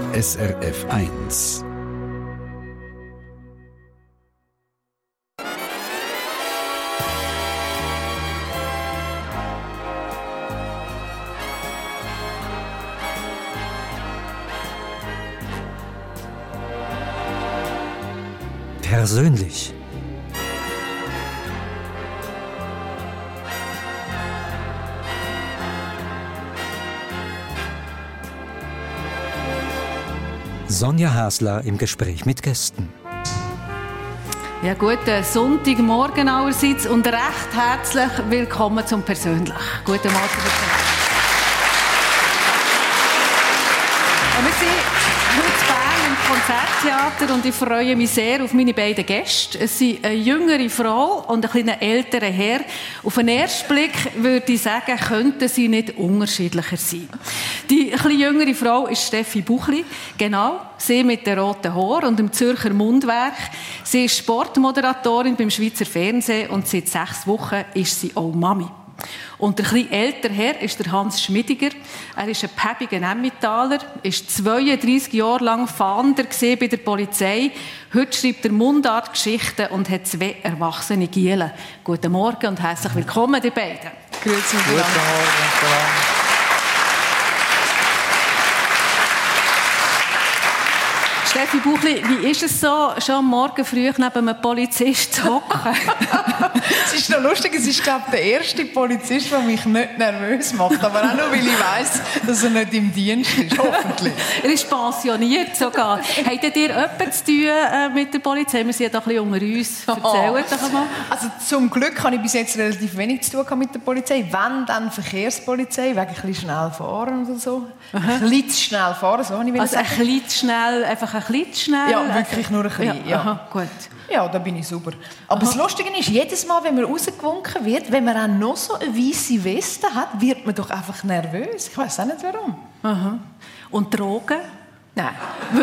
SRF 1. Persönlich. Sonja Hasler im Gespräch mit Gästen. Ja, guten Sonntagmorgen allerseits und recht herzlich willkommen zum Persönlich. Guten Morgen. Wir sind heute in Bern im Konzerttheater und ich freue mich sehr auf meine beiden Gäste. Es sind eine jüngere Frau und ein kleiner älterer Herr. Auf den ersten Blick würde ich sagen, könnten sie nicht unterschiedlicher sein. Die etwas jüngere Frau ist Steffi Buchli. Genau, sie mit den roten Haaren und dem Zürcher Mundwerk. Sie ist Sportmoderatorin beim Schweizer Fernsehen und seit 6 Wochen ist sie auch Mami. Und der etwas ältere Herr ist der Hans Schmidiger. Er ist ein päppiger Emmentaler, ist 32 Jahre lang Fahnder bei der Polizei. Heute schreibt er Mundartgeschichten und hat 2 erwachsene Gielen. Guten Morgen und herzlich willkommen, die beiden. Grüezi. Guten Morgen. Steffi Buchli, wie ist es so, schon am Morgen früh neben einem Polizist zu hocken? Es ist noch lustig, es ist, glaube ich, der erste Polizist, der mich nicht nervös macht. Aber auch nur, weil ich weiss, dass er nicht im Dienst ist, hoffentlich. Er ist pensioniert sogar. Habt ihr etwas zu tun mit der Polizei? Wir sind ja da ein bisschen unter uns. Erzählt doch mal. Also zum Glück habe ich bis jetzt relativ wenig zu tun mit der Polizei. Wenn, dann Verkehrspolizei, wegen ein bisschen schnell fahren oder so. Ein bisschen zu schnell fahren, so ich will also sagen. Ein bisschen zu schnell, einfach ein bisschen zu schnell? Ja, wirklich nur ein bisschen. Ja. Aha, gut. Ja, da bin ich super. Aber das Lustige ist, jedes Mal, wenn man rausgewunken wird, wenn man auch noch so eine weisse Weste hat, wird man doch einfach nervös. Ich weiss auch nicht, warum. Aha. Und Drogen? Nein.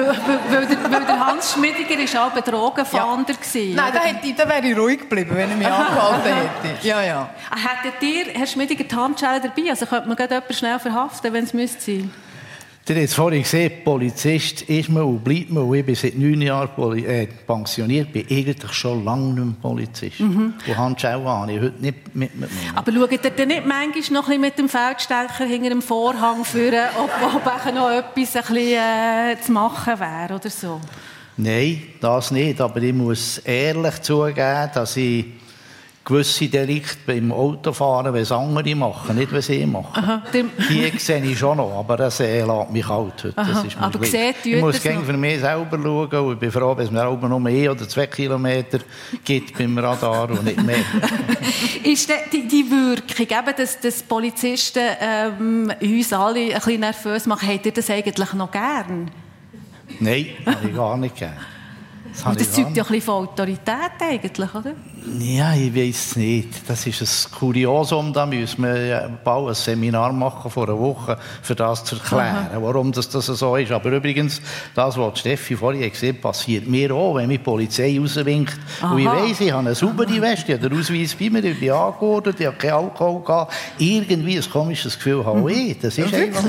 Weil der Hans Schmidiger war auch ein Drogenfahnder. Ja. Nein, da wäre ich ruhig geblieben, wenn er mich angehalten hätte. Ja, ja. Hättet ihr, Herr Schmidiger, die Handschellen dabei? Also könnte man gerade jemanden schnell verhaften, wenn es sein müsste? Ihr habt es vorhin gesehen, Polizist ist man und bleibt man. Ich bin seit 9 Jahren pensioniert, bin eigentlich schon lange nicht mehr Polizist. Und Handschellen habe ich heute nicht mitnehmen. Aber schaut ihr denn nicht manchmal noch ein bisschen mit dem Feldstecher hinter dem Vorhang führen, ob noch etwas ein bisschen, zu machen wäre oder so? Nein, das nicht. Aber ich muss ehrlich zugeben, dass ich gewisse Delikte beim Autofahren, wenn es andere machen, nicht wenn sie machen. Aha, die sehe ich schon noch, aber das lässt mich kalt heute. Das ist aber ich muss gegen für mich selber schauen und ich bin froh, dass es mir auch noch 1 oder 2 Kilometer gibt beim Radar und nicht mehr. Ist die Wirkung, eben, dass Polizisten uns alle ein bisschen nervös machen, habt ihr das eigentlich noch gern? Nein, habe ich gar nicht gern. Das zeugt ja ein bisschen von Autorität eigentlich, oder? Ja, ich weiss es nicht. Das ist ein Kuriosum. Da müssen wir bald ein Seminar machen vor einer Woche, für das zu erklären, warum das so ist. Aber übrigens, das, was Steffi vorhin gesagt hat, passiert mir auch, wenn mich die Polizei rauswinkt. Und ich weiss, ich habe eine saubere Weste, ich habe den Ausweis bei mir, ich bin angeordnet, ich habe keinen Alkohol gehabt. Irgendwie ein komisches Gefühl habe ich. Das ist einfach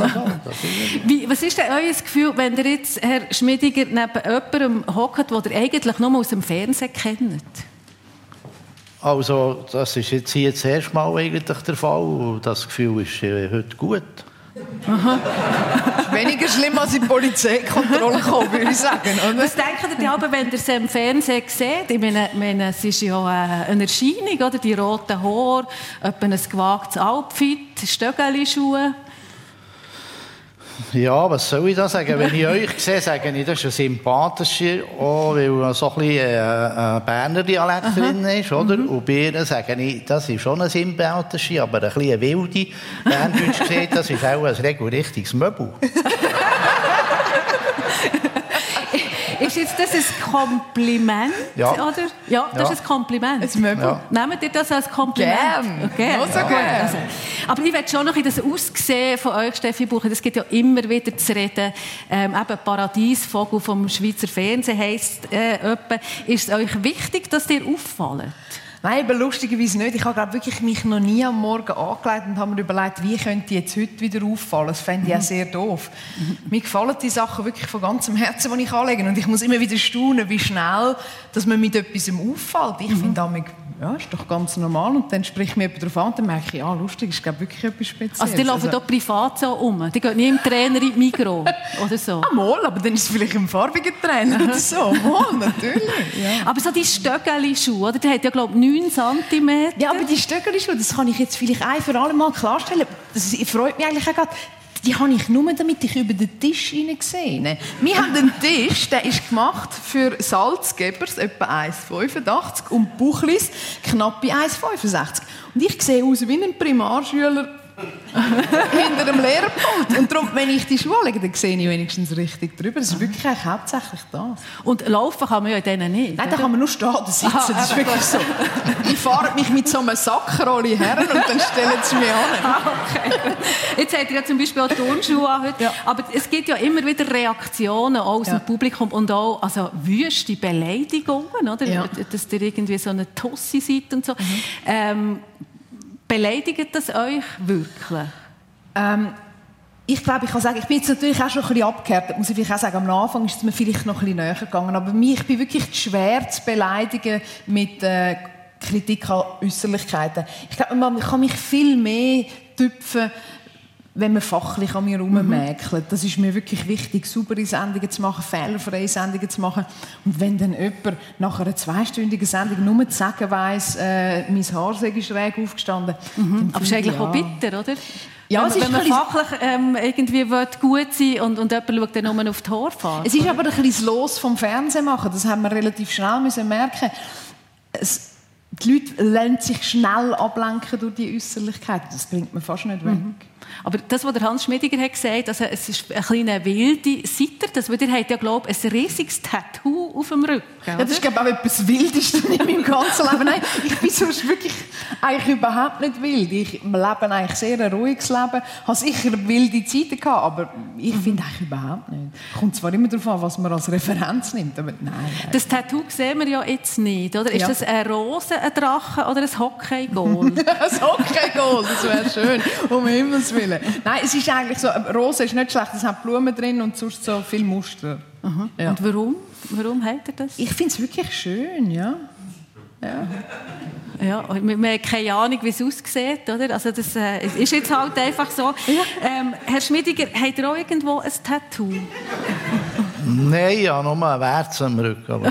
so. Was ist denn euer Gefühl, wenn ihr jetzt, Herr Schmidiger, neben jemandem hockt, den ihr eigentlich nur aus dem Fernsehen kennt? Also, das ist jetzt hier das erste Mal eigentlich der Fall. Und das Gefühl ist heute gut. Aha. Das ist weniger schlimm als in die Polizeikontrolle kommen, würde ich sagen. Oder? Was denkt ihr aber, wenn ihr sie im Fernsehen seht? Ich meine, es ist ja eine Erscheinung, oder? Die roten Haare, etwa ein gewagtes Outfit, Stöckeli-Schuhe. Ja, was soll ich da sagen? Wenn ich euch sehe, sage ich, das ist ein sympathischer, auch weil so ein bisschen ein Berner Dialekt drin ist, oder? Und bei ihr sage ich, das ist schon ein sympathischer, aber ein bisschen wilde. Berndeutsch gesehen, das ist auch ein regelrechtiges Möbel. Ist jetzt das ein Kompliment, ja. Oder? Ja, das ist ein Kompliment. Ein Möbel. Ja. Nehmt ihr das als Kompliment? Gern. Okay. Also. Aber ich möchte schon noch in das Aussehen von euch, Steffi Buchli, das gibt ja immer wieder zu reden. Eben Paradiesvogel vom Schweizer Fernsehen heisst etwa. Ist es euch wichtig, dass ihr auffallt? Nein, aber lustigerweise nicht. Ich habe glaube wirklich mich noch nie am Morgen angelegt und habe mir überlegt, wie könnte ich jetzt heute wieder auffallen. Das fände ich auch sehr doof. Mir gefallen die Sachen wirklich von ganzem Herzen, die ich anlege. Und ich muss immer wieder staunen, wie schnell dass man mit etwas auffällt. Ich finde, ja, ist doch ganz normal. Und dann spricht mir jemand darauf an und dann merke ich, ja, lustig, ist glaube wirklich etwas Spezielles. Also die laufen hier privat so um? Die gehen nie im Trainer in die Migros oder so? Ah, mal, aber dann ist es vielleicht ein farbiger Trainer oder so. Mal, natürlich. Ja. Aber so die Stöckeli-Schuhe, oder? Die hat ja, glaube ich, 9 cm. Ja, aber die Stöckeli-Schuhe, das kann ich jetzt vielleicht ein für alle Mal klarstellen. Das freut mich eigentlich auch gerade. Die habe ich nur, damit ich über den Tisch hineingesehen. Wir haben einen Tisch, der ist gemacht für Salzgebers, etwa 1,85 und Buchlis knappe 1,65. Und ich sehe aus wie ein Primarschüler hinter dem Lehrerpult. Und darum, wenn ich die Schuhe lege, dann sehe ich wenigstens richtig drüber. Das ist wirklich hauptsächlich das. Und laufen kann man ja in denen nicht? Nein, da kann man nur stehen oder sitzen. Das ist wirklich so. Die fahren mich mit so einem Sackrolli her und dann stellen sie mich an. Okay. Jetzt habt ihr ja zum Beispiel auch Turnschuhe an heute. Ja. Aber es gibt ja immer wieder Reaktionen auch aus dem Publikum und auch also wüste Beleidigungen, oder? Ja. Dass ihr irgendwie so eine Tussi seid und so. Beleidigt das euch wirklich? Ich glaube, ich kann sagen, ich bin jetzt natürlich auch schon ein bisschen abgehärtet, muss ich vielleicht auch sagen. Am Anfang ist es mir vielleicht noch ein bisschen näher gegangen, aber ich bin wirklich schwer zu beleidigen mit Kritik an Äußerlichkeiten. Ich glaube, man kann mich viel mehr tüpfen, wenn man fachlich an mir herummäkelt. Das ist mir wirklich wichtig, saubere Sendungen zu machen, fehlerfreie Sendungen zu machen. Und wenn dann jemand nach einer 2-stündigen Sendung nur zu sagen weiss, mein Haar sei schräg aufgestanden. Aber es ist eigentlich auch bitter, oder? Ja, wenn man fachlich irgendwie gut sein will und jemand schaut dann nur auf die Haarfarbe. Es ist aber ein bisschen das Los vom Fernsehen machen. Das haben wir relativ schnell merken. Die Leute lassen sich schnell ablenken durch die Äußerlichkeiten. Das bringt man fast nicht weg. Aber das, was der Hans Schmidiger hat gesagt, also es ist eine kleine wilde Seite, weil ihr habt ja, glaube ich, ein riesiges Tattoo auf dem Rücken. Ja, das ist, glaube ich, auch etwas Wildestes in meinem ganzen Leben. Nein, ich bin sonst wirklich eigentlich überhaupt nicht wild. Ich lebe eigentlich sehr ein ruhiges Leben. Ich habe sicher wilde Zeiten gehabt, aber ich finde eigentlich überhaupt nicht. Kommt zwar immer darauf an, was man als Referenz nimmt, aber nein. Das Tattoo sehen wir ja jetzt nicht, oder? Ist das eine Rose, ein Drache oder ein Hockey-Goal? Ein Hockey-Goal, das wäre schön, um Himmels Willen. Nein, es ist eigentlich so, Rose ist nicht schlecht, es hat Blumen drin und sonst so viel Muster. Ja. Und warum? Warum habt ihr das? Ich finde es wirklich schön, ja. Ja, wir haben keine Ahnung, wie es aussieht, oder? Also das ist jetzt halt einfach so. Ja. Herr Schmidiger, habt ihr auch irgendwo ein Tattoo? Nein, ja, nur ein Wärts am Rücken. Aber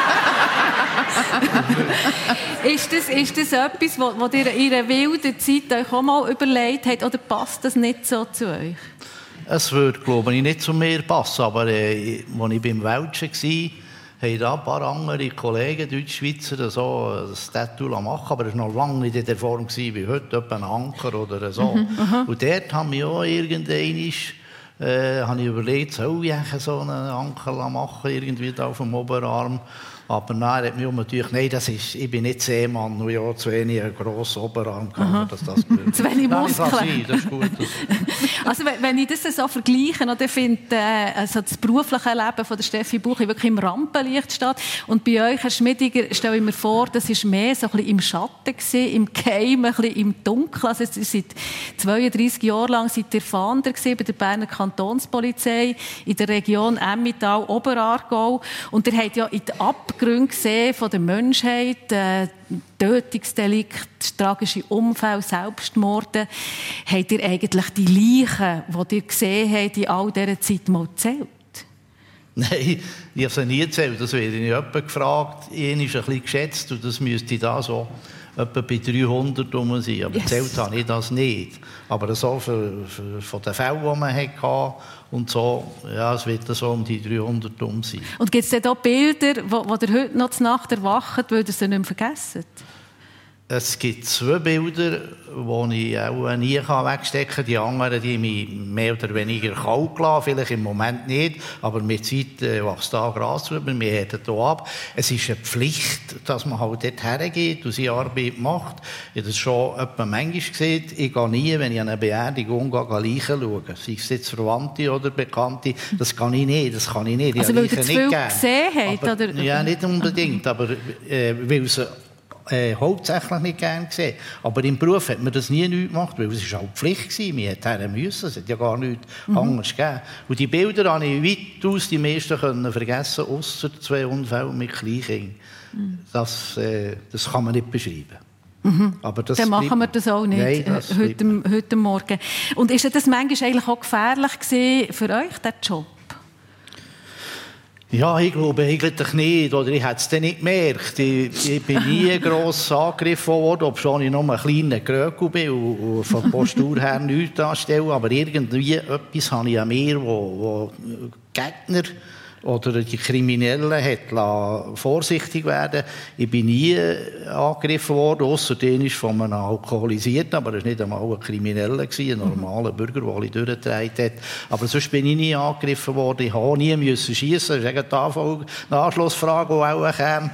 ist das etwas, was ihr in einer wilden Zeit euch auch mal überlegt habt, oder passt das nicht so zu euch? Es würde, glaube ich, nicht zu mir passen, aber als ich beim Welschen war, haben da ein paar andere Kollegen, Deutschschweizer, so ein Tattoo machen, aber es war noch lange nicht in der Form wie heute, etwa ein Anker oder so. Und dort haben wir auch irgendwann habe ich überlegt, soll ich so einen Anker machen, irgendwie da auf dem Oberarm. Aber nein, hat mir natürlich, ich bin nicht Seemann, nur ja zu wenig einen grossen Oberarm gehabt, dass das gut. Zu wenig Muskeln. Das ist gut. Also wenn ich das so vergleiche, dann finde also das berufliche Leben von der Steffi Buchi wirklich im Rampenlicht steht. Und bei euch, Herr Schmidiger, stelle ich mir vor, das war mehr so ein bisschen im Schatten gewesen, im Geheimen, ein bisschen im Dunkeln. Also seit 32 Jahren lang seid ihr Fahnder gewesen bei der Berner Kantonspolizei in der Region Emmental, Oberaargau. Und ihr habt ja in die Abgründe gesehen von der Menschheit, Tötungsdelikt, tragische Unfälle, Selbstmorde. Habt ihr eigentlich die Leichen, die ihr gesehen habt, in all dieser Zeit mal gezählt? Nein, ich habe sie nie gezählt. Das werde ich jemanden gefragt. Ihn ist ein bisschen geschätzt und das müsste da so etwa bei 300 rum sein. Aber gezählt habe ich das nicht. Aber so von den Fällen, die man hatte und so, ja, es wird so um die 300 sein. Und gibt es denn da Bilder, wo ihr heute noch zur Nacht erwacht, weil ihr sie nicht mehr vergessen? Es gibt 2 Bilder, die ich auch nie wegstecken kann. Die anderen, die mich mehr oder weniger kalt lassen. Vielleicht im Moment nicht, aber mit Zeit wächst da Gras drüber. Wir heben hier ab. Es ist eine Pflicht, dass man halt dort hergeht und seine Arbeit macht. Ich habe das schon manchmal gesehen. Ich gehe nie, wenn ich an eine Beerdigung gehe, Leichen schauen. Sei es jetzt Verwandte oder Bekannte. Das kann ich nicht. Das kann ich nicht. Also weil ihr zu viel gesehen habt? Oder? Ja, nicht unbedingt. Aber weil sie hauptsächlich nicht gerne gesehen. Aber im Beruf hat man das nie gemacht, weil es halt Pflicht war. Man hätte müssen. Es hat ja gar nichts anderes gegeben. Und die Bilder habe ich weitaus die meisten vergessen, ausser 2 Unfälle mit Kleinkindern. Das kann man nicht beschreiben. Aber das dann machen wir das auch nicht. Nein, heute Morgen. Und ist das manchmal eigentlich auch gefährlich gewesen für euch, der Job? Ja, ich glaube eigentlich nicht. Oder ich hätte es dann nicht gemerkt. Ich bin nie gross angegriffen worden, obwohl ich noch ein kleiner Gröckel bin und von der Postur her nichts anstelle. Aber irgendwie etwas habe ich an mir, wo Gegner oder die Kriminellen hat vorsichtig werden. Ich bin nie angegriffen worden, ausser den ist von einem Alkoholisierten, aber das war nicht einmal ein Krimineller, ein normaler Bürger, der alle durchgetragen hat. Aber sonst bin ich nie angegriffen worden. Ich habe nie schiessen. Das ist eine Anschlussfrage, die auch kam.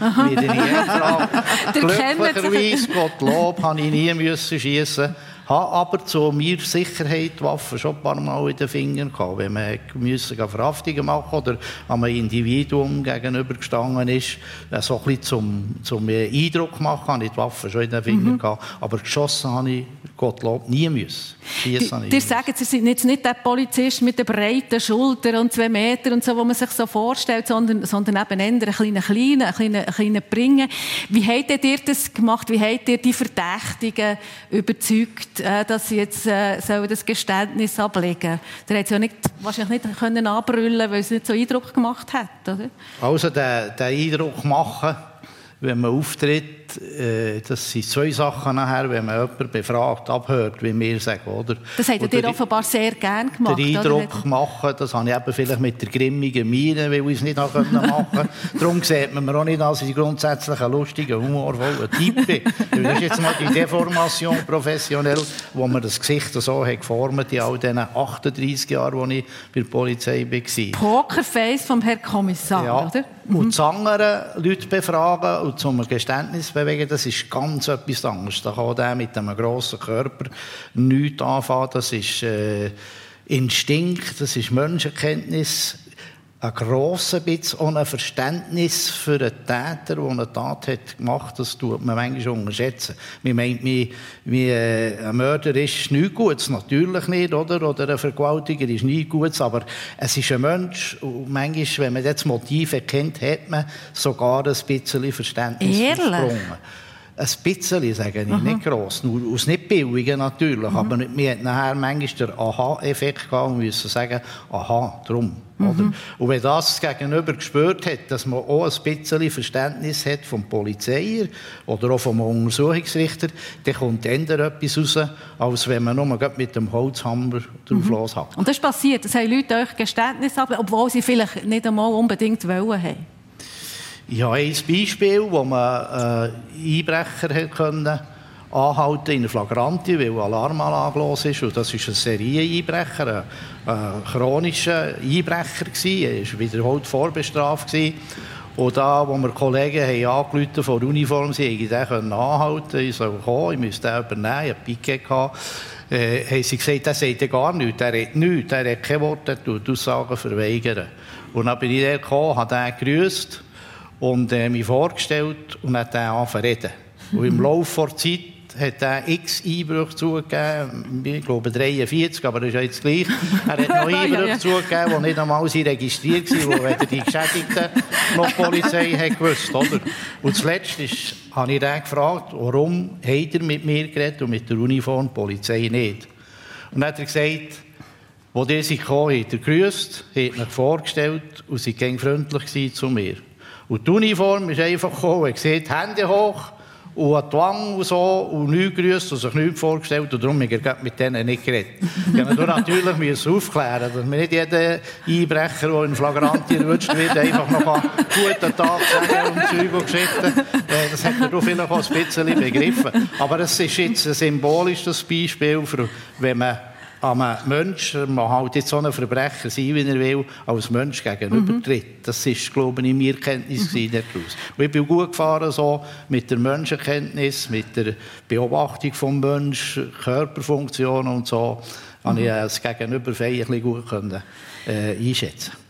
Glücklicherweise, Gottlob, habe ich nie schiessen. Habe aber zu mir Sicherheit die Waffen schon ein paar Mal in den Fingern gehabt. Wenn man Verhaftungen machen oder einem Individuum gegenübergestanden ist, so ein bisschen zum Eindruck machen, habe ich die Waffen schon in den Fingern gehabt. Aber geschossen habe ich, Gottlob, nie müssen. Ihr sagt, Sie sind jetzt nicht der Polizist mit der breiten Schulter und 2 Meter und so, wo man sich so vorstellt, sondern eben eher ein kleiner Bringen. Wie habt ihr das gemacht? Wie habt ihr die Verdächtigen überzeugt, dass sie jetzt das Geständnis ablegen sollen? Der hat es ja wahrscheinlich nicht anbrüllen können, weil es nicht so Eindruck gemacht hat, oder? Also den Eindruck machen, wenn man auftritt, das sind 2 Sachen nachher, wenn man jemanden befragt, abhört, wie wir sagen, oder? Das habt ihr offenbar sehr gerne gemacht, den Eindruck machen, das habe ich eben vielleicht mit der grimmigen Miene, weil ich es nicht machen konnte. Darum sieht man mir auch nicht, dass ich grundsätzlich ein lustiger, humorvoller Typ bin. Das ist jetzt mal die Deformation professionell, wo man das Gesicht so hat geformt in all diesen 38 Jahren, als ich bei der Polizei war. Pokerface vom Herrn Kommissar, ja. Oder? Und zu anderen Leute befragen und zum Geständnis bewegen, das ist ganz etwas anderes. Da kann der mit einem grossen Körper nichts anfangen. Das ist Instinkt, das ist Menschenkenntnis, ein grosses bisschen ohne Verständnis für einen Täter, der eine Tat hat gemacht, das tut man manchmal unterschätzen. Man meint, ein Mörder ist nichts Gutes, natürlich nicht, oder ein Vergewaltiger ist nichts Gutes, aber es ist ein Mensch und manchmal, wenn man das Motiv erkennt, hat man sogar ein bisschen Verständnis versprungen. Ein bisschen, sage ich, nicht gross. Nur aus nicht billigen natürlich, aber wir hatten nachher manchmal den Aha-Effekt gehabt und müssen sagen, aha, drum. Oder? Und wenn das Gegenüber gespürt hat, dass man auch ein bisschen Verständnis hat vom Polizeier oder auch vom Untersuchungsrichter, dann kommt eher etwas raus, als wenn man nur mit dem Holzhammer drauf loshackt. Und das ist passiert, das haben Leute euch Geständnis abgelegt, obwohl sie vielleicht nicht einmal unbedingt wollen haben. Ja, ein Beispiel, wo man Einbrecher konnte anhalten in Flagranti, weil Alarmanlage los ist. Und das ist ein Serieneinbrecher, ein chronischer Einbrecher gewesen. Er war wiederholt vorbestraft gewesen. Und da, wo wir Kollegen haben angerufen von der Uniform, sie hätten den anhalten. Ich soll kommen, ich müsste den übernehmen, ich hatte Piquet gehabt. Haben sie gesagt, er sagt gar nichts, er hat nichts, er hat kein Wort, er tut Aussagen verweigern. Und dann bin ich da gekommen, habe den gegrüßt und mich vorgestellt und hat dann angefangen zu reden. Und im Laufe der Zeit hat er x Einbrüche zugegeben, ich glaube 43, aber das ist ja jetzt gleich. Er hat noch Einbrüche zugegeben, die nicht einmal registriert waren, wo weder die Geschädigten noch die Polizei hat gewusst, oder? Und zuletzt habe ich ihn gefragt, warum hat er mit mir geredet und mit der Uniform die Polizei nicht? Und dann hat er gesagt, als die sich kamen, hat er gegrüßt, hat mich vorgestellt und sie waren freundlich zu mir. Und die Uniform ist einfach gekommen, hat gesagt, Hände hoch und hat die Wange und so und nichts gegrüßt und sich nichts vorgestellt und darum habe ich mit denen nicht geredet. Ich musste natürlich aufklären, dass mir nicht jeder Einbrecher, der in Flagranti erwischt wird, einfach noch einen guten Tag sagen und Zeug und Geschichten. Das hat man doch vielleicht auch ein bisschen begriffen. Aber es ist jetzt ein symbolisches Beispiel, für, wenn man einem Menschen, man halt jetzt so ein Verbrecher sein, wie er will, als Mensch gegenübertritt. Das ist, glaube ich, meine Erkenntnis daraus. Und ich bin gut gefahren so mit der Menschenkenntnis, mit der Beobachtung des Menschen, Körperfunktionen und so, habe ich das Gegenüber feierlich gut einschätzen.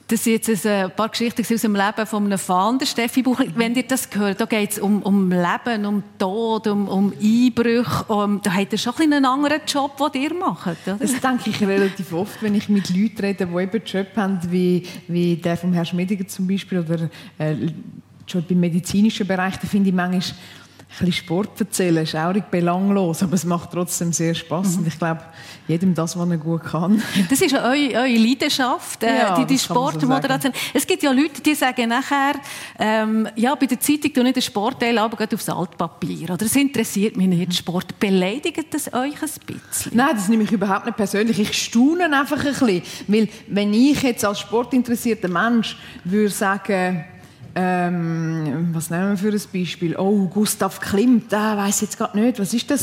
Das sind jetzt ein paar Geschichten aus dem Leben von einem Fan, der Steffi Buchli. Wenn ihr das hört, da geht es um Leben, um Tod, um Einbrüche. Da habt ihr schon einen anderen Job, den ihr macht, oder? Das denke ich relativ oft, wenn ich mit Leuten rede, die eben einen Job haben, wie der von Herrn Schmidiger zum Beispiel, oder schon beim medizinischen Bereich, da finde ich manchmal, ein bisschen Sport erzählen ist auch nicht belanglos, aber es macht trotzdem sehr Spass. Und ich glaube, jedem das, was er gut kann. Das ist eure Leidenschaft, die Sportmoderation. So, es gibt ja Leute, die sagen nachher, bei der Zeitung tue ich den Sportteil, aber geht aufs Altpapier. Oder es interessiert mich nicht, Sport. Beleidigt das euch ein bisschen? Nein, das nehme ich überhaupt nicht persönlich. Ich staune einfach ein bisschen. Weil, wenn ich jetzt als sportinteressierter Mensch würde sagen, was nehmen wir für ein Beispiel? Oh, Gustav Klimt, weiss jetzt gerade nicht. Was ist das?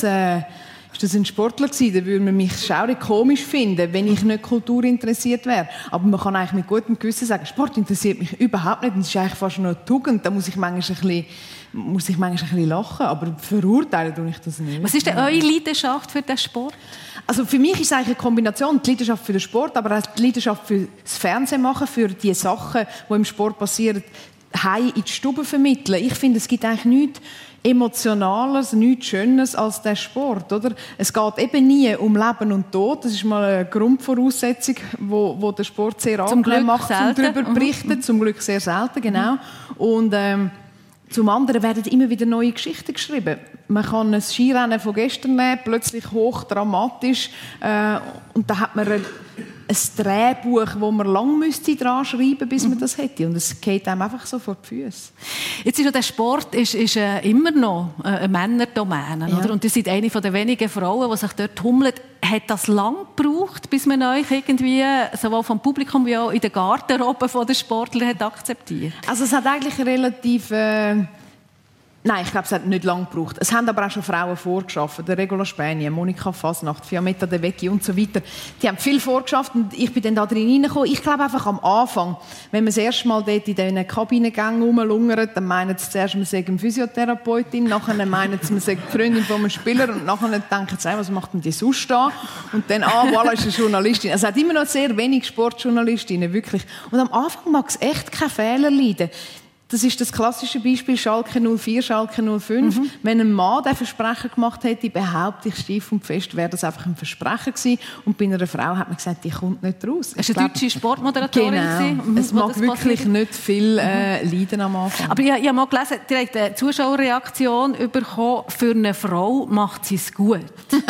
Ist das ein Sportler gewesen? Dann würde man mich schaurig komisch finden, wenn ich nicht kulturinteressiert wäre. Aber man kann eigentlich mit gutem Gewissen sagen, Sport interessiert mich überhaupt nicht. Das ist eigentlich fast nur eine Tugend. Da muss ich manchmal ein bisschen lachen. Aber verurteilen tue ich das nicht. Was ist denn eure Leidenschaft für den Sport? Also für mich ist es eigentlich eine Kombination, die Leidenschaft für den Sport, aber auch die Leidenschaft für das Fernsehen machen, für die Sachen, die im Sport passieren, heim in die Stube vermitteln. Ich finde, es gibt eigentlich nichts Emotionales, nichts Schönes als der Sport, oder? Es geht eben nie um Leben und Tod. Das ist mal eine Grundvoraussetzung, wo der Sport sehr angenehm macht, um darüber zu berichten. Zum Glück sehr selten, genau. Und zum anderen werden immer wieder neue Geschichten geschrieben. Man kann ein Skirennen von gestern nehmen, plötzlich hochdramatisch, und da hat man ein Drehbuch, wo man lang dran schreiben müsste, bis man das hätte. Und es geht einem einfach so vor die Füße. Jetzt ist ja der Sport immer noch eine Männerdomäne. Ja. Oder? Und ihr seid eine der wenigen Frauen, die sich dort tummelt. Hat das lang gebraucht, bis man euch irgendwie sowohl vom Publikum wie auch in der Garderobe der Sportler hat akzeptiert? Also es hat eigentlich relativ... Nein, ich glaube, es hat nicht lange gebraucht. Es haben aber auch schon Frauen vorgeschafft. Der Regula Spänie, Monika Fasnacht, Fiammetta De Vecchi und so weiter. Die haben viel vorgeschafft und ich bin dann da drin reingekommen. Ich glaube einfach am Anfang, wenn man das erste Mal dort in diesen Kabinengängen rumlungert, dann meinen sie zuerst, man sei eine Physiotherapeutin, nachher meinen sie, man sei die Freundin von einem Spieler und nachher denken sie, was macht denn die sonst da? Und dann, voilà, ist eine Journalistin. Es hat immer noch sehr wenig Sportjournalistinnen, wirklich. Und am Anfang mag es echt keine Fehler leiden. Das ist das klassische Beispiel Schalke 04, Schalke 05. Wenn ein Mann diesen Versprechen gemacht hätte, behaupte ich steif und fest, wäre das einfach ein Versprechen gewesen. Und bei einer Frau hat man gesagt, die kommt nicht raus. Es war eine deutsche Sportmoderatorin. Genau. Es mag wirklich nicht viel leiden am Anfang. Aber ich habe mal gelesen, ihr habt eine Zuschauerreaktion bekommen, für eine Frau macht sie es gut.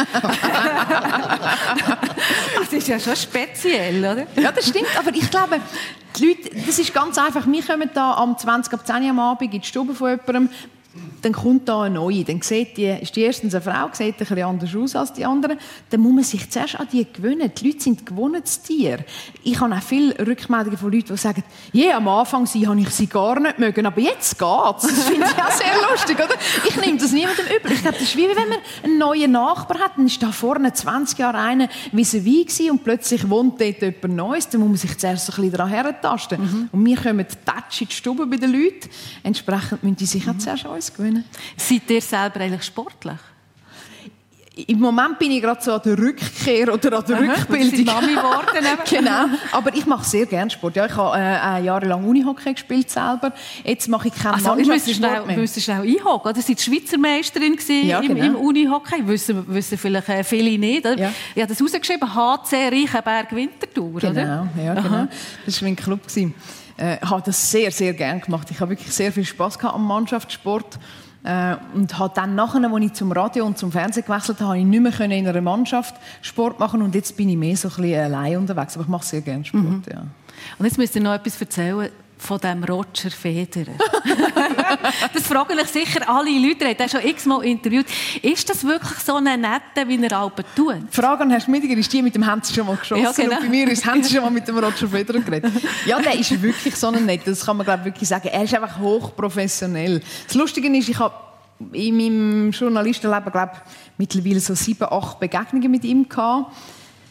Das ist ja schon speziell, oder? Ja, das stimmt. Aber ich glaube, die Leute, das ist ganz einfach. Wir kommen da am 20 ab 10 Uhr am Abend in die Stube von jemandem, dann kommt da eine neue. Dann ist die erstens eine Frau, sieht ein bisschen anders aus als die anderen. Dann muss man sich zuerst an die gewöhnen. Die Leute sind gewohntes Tier. Ich habe auch viele Rückmeldungen von Leuten, die sagen, am Anfang habe ich sie gar nicht mögen, aber jetzt geht's. Das finde ich auch sehr lustig, oder? Ich nehme das niemandem übel. Ich glaube, das ist wie wenn man einen neuen Nachbar hat. Dann ist da vorne 20 Jahre einer vis-à-vis und plötzlich wohnt dort jemand Neues. Dann muss man sich zuerst ein bisschen daran herentasten. Und wir kommen touch in die Stube bei den Leuten. Entsprechend müssen die sich auch zuerst an uns gewöhnen. Seid ihr selber eigentlich sportlich? Im Moment bin ich gerade so an der Rückkehr oder an der Rückbildung. Mami geworden. Genau. Aber ich mache sehr gerne Sport. Ja, ich habe jahrelang Unihockey gespielt selber. Jetzt mache ich keinen Mannschaftssport mehr. Du müsstest schnell einhocken. Oder? Sie war Schweizer Meisterin im Unihockey. Wissen vielleicht viele nicht. Oder? Ja. Ich habe das rausgeschrieben, HC Reichenberg Winterthur. Genau, oder? Ja, genau. Das war mein Club. Ich habe das sehr, sehr gerne gemacht. Ich habe wirklich sehr viel Spass gehabt am Mannschaftssport. Und habe dann nachher, als ich zum Radio und zum Fernsehen gewechselt habe, ich nicht mehr in einer Mannschaft Sport machen und jetzt bin ich mehr so ein bisschen allein unterwegs. Aber ich mache sehr gerne Sport, ja. Und jetzt müsst ihr noch etwas erzählen von dem Roger Federer. Das fragen sich sicher alle Leute, die haben schon x-mal interviewt. Ist das wirklich so ein Netter, wie er Alben tut? Die Frage an Herrn Schmidiger ist die, mit dem haben Sie schon mal geschossen. Ja, genau. Und bei mir ist, haben Sie schon mal mit dem Roger Federer geredet. Ja, der ist wirklich so ein Netter, das kann man glaube wirklich sagen. Er ist einfach hochprofessionell. Das Lustige ist, ich habe in meinem Journalistenleben mittlerweile so 7, 8 Begegnungen mit ihm gehabt.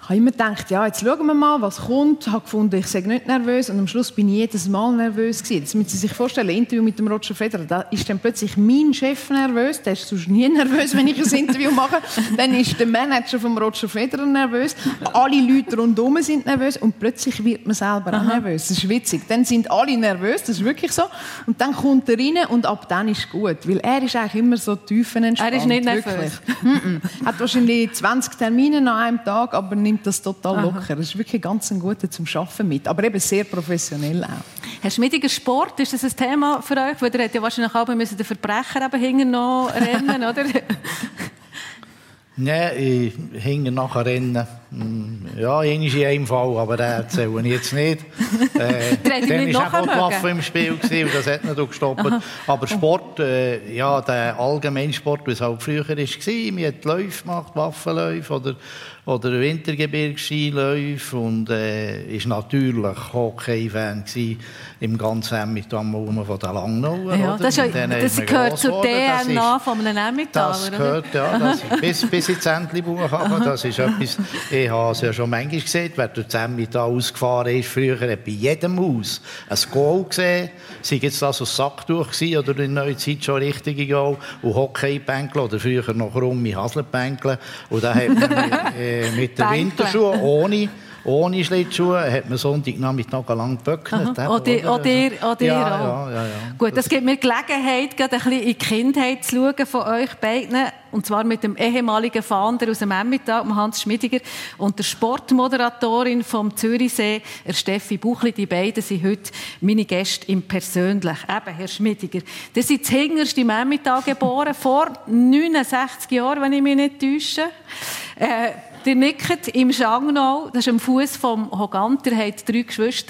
Ich habe immer gedacht, ja, jetzt schauen wir mal, was kommt. Ich habe gefunden, ich sei nicht nervös. Und am Schluss bin ich jedes Mal nervös gewesen. Jetzt müssen Sie sich vorstellen, ein Interview mit dem Roger Federer, da ist dann plötzlich mein Chef nervös. Der ist sonst nie nervös, wenn ich ein Interview mache. Dann ist der Manager vom Roger Federer nervös. Alle Leute rundherum sind nervös. Und plötzlich wird man selber auch nervös. Das ist witzig. Dann sind alle nervös, das ist wirklich so. Und dann kommt er rein und ab dann ist es gut. Weil er ist eigentlich immer so tiefenentspannt. Er ist nicht nervös. Hat wahrscheinlich 20 Termine an einem Tag, aber nimmt das total locker. Das ist wirklich ganz ein guter zum Arbeiten mit. Aber eben sehr professionell auch. Herr Schmidiger, Sport, ist das ein Thema für euch? Weil ihr hättet ja wahrscheinlich auch den Verbrecher eben hinten noch rennen, oder? Nein, ich hinten nachher rennen. Ja, in einem Fall, aber den erzähle ich jetzt nicht. Dann war auch die Waffe im Spiel und das hat nicht gestoppt. Aber Sport, ja, der Allgemeinsport, wie es halt früher war, wir haben Läufe gemacht, Waffenläufe oder Wintergebirgsskiläufe und war natürlich Hockey-Fan im ganzen Emmental von den Langnauer. Ja, das gehört zur DNA von einem Emmentaler. Das gehört, ja, bis ins Entlebuch. Das ist etwas, ich habe es ja schon manchmal gesehen, wer durch das Emmental ausgefahren ist. Früher hat bei jedem Haus ein Goal gesehen, sei jetzt das ein Sacktuch oder in der neuen Zeit schon richtige Goal und Hockey-Bänkle oder früher noch Rummi Hasle-Bänkle. Und da hat man mit den Winterschuhen ohne Schlittschuhe hat man Sonntagnachmittag lang geböcknet. Ja. Gut, das gibt mir Gelegenheit, gerade ein bisschen in die Kindheit zu schauen von euch beiden. Und zwar mit dem ehemaligen Fahnder aus dem Emmental, Hans Schmidiger, und der Sportmoderatorin vom Zürichsee, Steffi Buchli. Die beiden sind heute meine Gäste im Persönlich. Eben, Herr Schmidiger. Ihr seid zuhinterst im Emmental geboren, vor 69 Jahren, wenn ich mich nicht täusche. Ihr nickt im Schangnau, das ist am Fuß vom Hogant. Ihr hattet 3 Geschwister.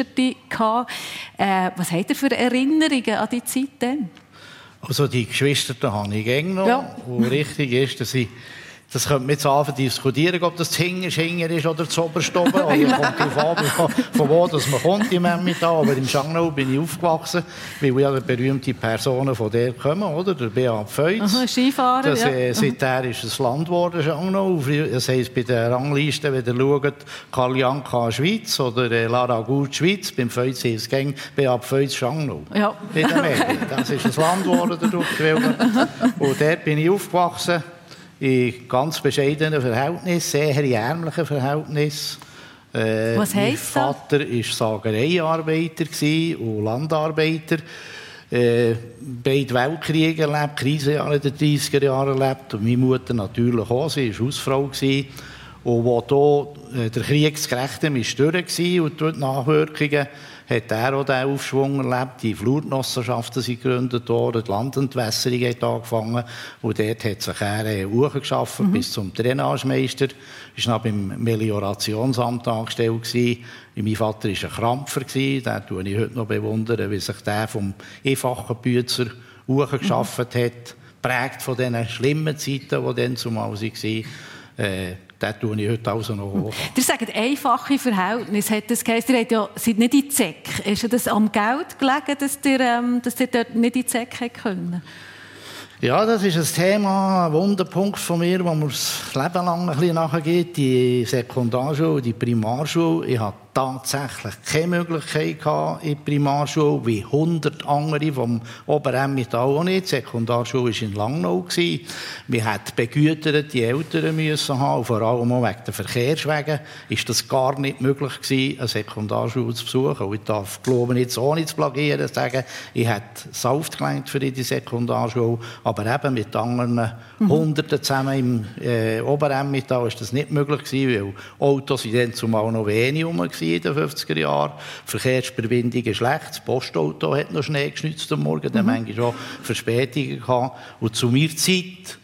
Was habt ihr für Erinnerungen an die Zeit denn? Also die Geschwister habe ich gerne noch. Ja. Und richtig ist, dass das könnte man jetzt anfangen diskutieren, ob das Hinger ist oder das Oberstoben. Oder kommt darauf an, von wo dass man kommt im Emmental. Aber im Schangnau bin ich aufgewachsen, weil ja berühmte Personen von der kommen, oder? Der Beat Feutz. Skifahrer, Seither ist es Land geworden, Schangnau. Das heisst, bei der Rangliste, wenn ihr schaut, Karl-Janka Schweiz oder Lara Gut Schweiz, beim Feutz heisst es gegen Beat Feutz Schangnau. Ja. Das ist ein Land geworden dadurch. Und dort bin ich aufgewachsen. In ganz bescheidenen Verhältnissen, sehr ärmlichen Verhältnissen. Was heisst das? Mein Vater war Sagereiarbeiter und Landarbeiter. Beide Weltkriege erlebt, Krisenjahre in den 30er Jahren erlebt. Und meine Mutter natürlich auch, sie war Hausfrau. Und wo hier der Kriegsgerechte durch war und die Nachwirkungen, hat er auch den Aufschwung erlebt. Die Flurgenossenschaften sind gegründet worden, die Landentwässerung hat angefangen. Und dort hat sich er hochgeschafft bis zum Drainagemeister. Er war beim Meliorationsamt angestellt. Mein Vater war ein Krampfer, den bewundere ich heute noch, bewundern, wie sich der vom einfachen Bützer hochgeschafft hat. Prägt von diesen schlimmen Zeiten, die dann zumal waren. Das tue ich heute also noch hoch. Ihr sagt einfache Verhältnisse. Hat das geheißen, ihr seid nicht in die Zec. Ist das am Geld gelegen, dass ihr dort nicht in die Zec können? Ja, das ist ein Thema, ein Wunderpunkt von mir, wo mir das Leben lang ein bisschen nachgeht. Die Sekundarschule, die Primarschule. Ich hatte tatsächlich keine Möglichkeit in der Primarschule, wie 100 andere vom Oberemmental auch nicht. Die Sekundarschule war in Langnau. Wir hatten begüterte Eltern müssen haben, vor allem auch wegen der Verkehrswege. Ist das gar nicht möglich gewesen, eine Sekundarschule zu besuchen. Und ich darf, glaube ich, jetzt ohne zu plagieren, sagen, ich hätte Sauft gelernt für die Sekundarschule, aber eben mit anderen Hunderten zusammen im Oberemmental war das nicht möglich gewesen, weil Autos sind dann zumal noch wenig rum in den 50er Jahren. Verkehrsverbindungen schlecht. Das Postauto hat noch Schnee geschnitzt am Morgen, dann manchmal auch Verspätungen gehabt. Und zu meiner Zeit,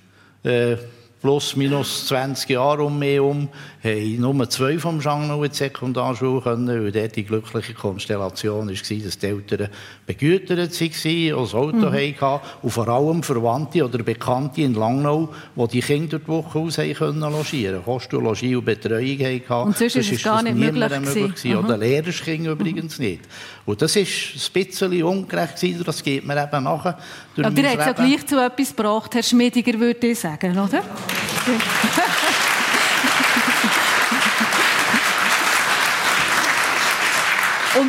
plus minus 20 Jahre haben nur 2 vom Schangnau in die Sekundarschule können, weil dort die glückliche Konstellation war, dass die Eltern begütert waren, auch das Auto hatten und vor allem Verwandte oder Bekannte in Langnau, die die Kinder durch die Woche aus können logieren. Kost und Logis und Betreuung hatten. Und sonst ist es gar nicht möglich gewesen. Oder Lehrerskind übrigens nicht. Und das war ein bisschen ungerecht, das geht mir eben nachher. Aber ihr habt es ja gleich zu etwas gebracht, Herr Schmidiger, würde ich sagen, oder? Und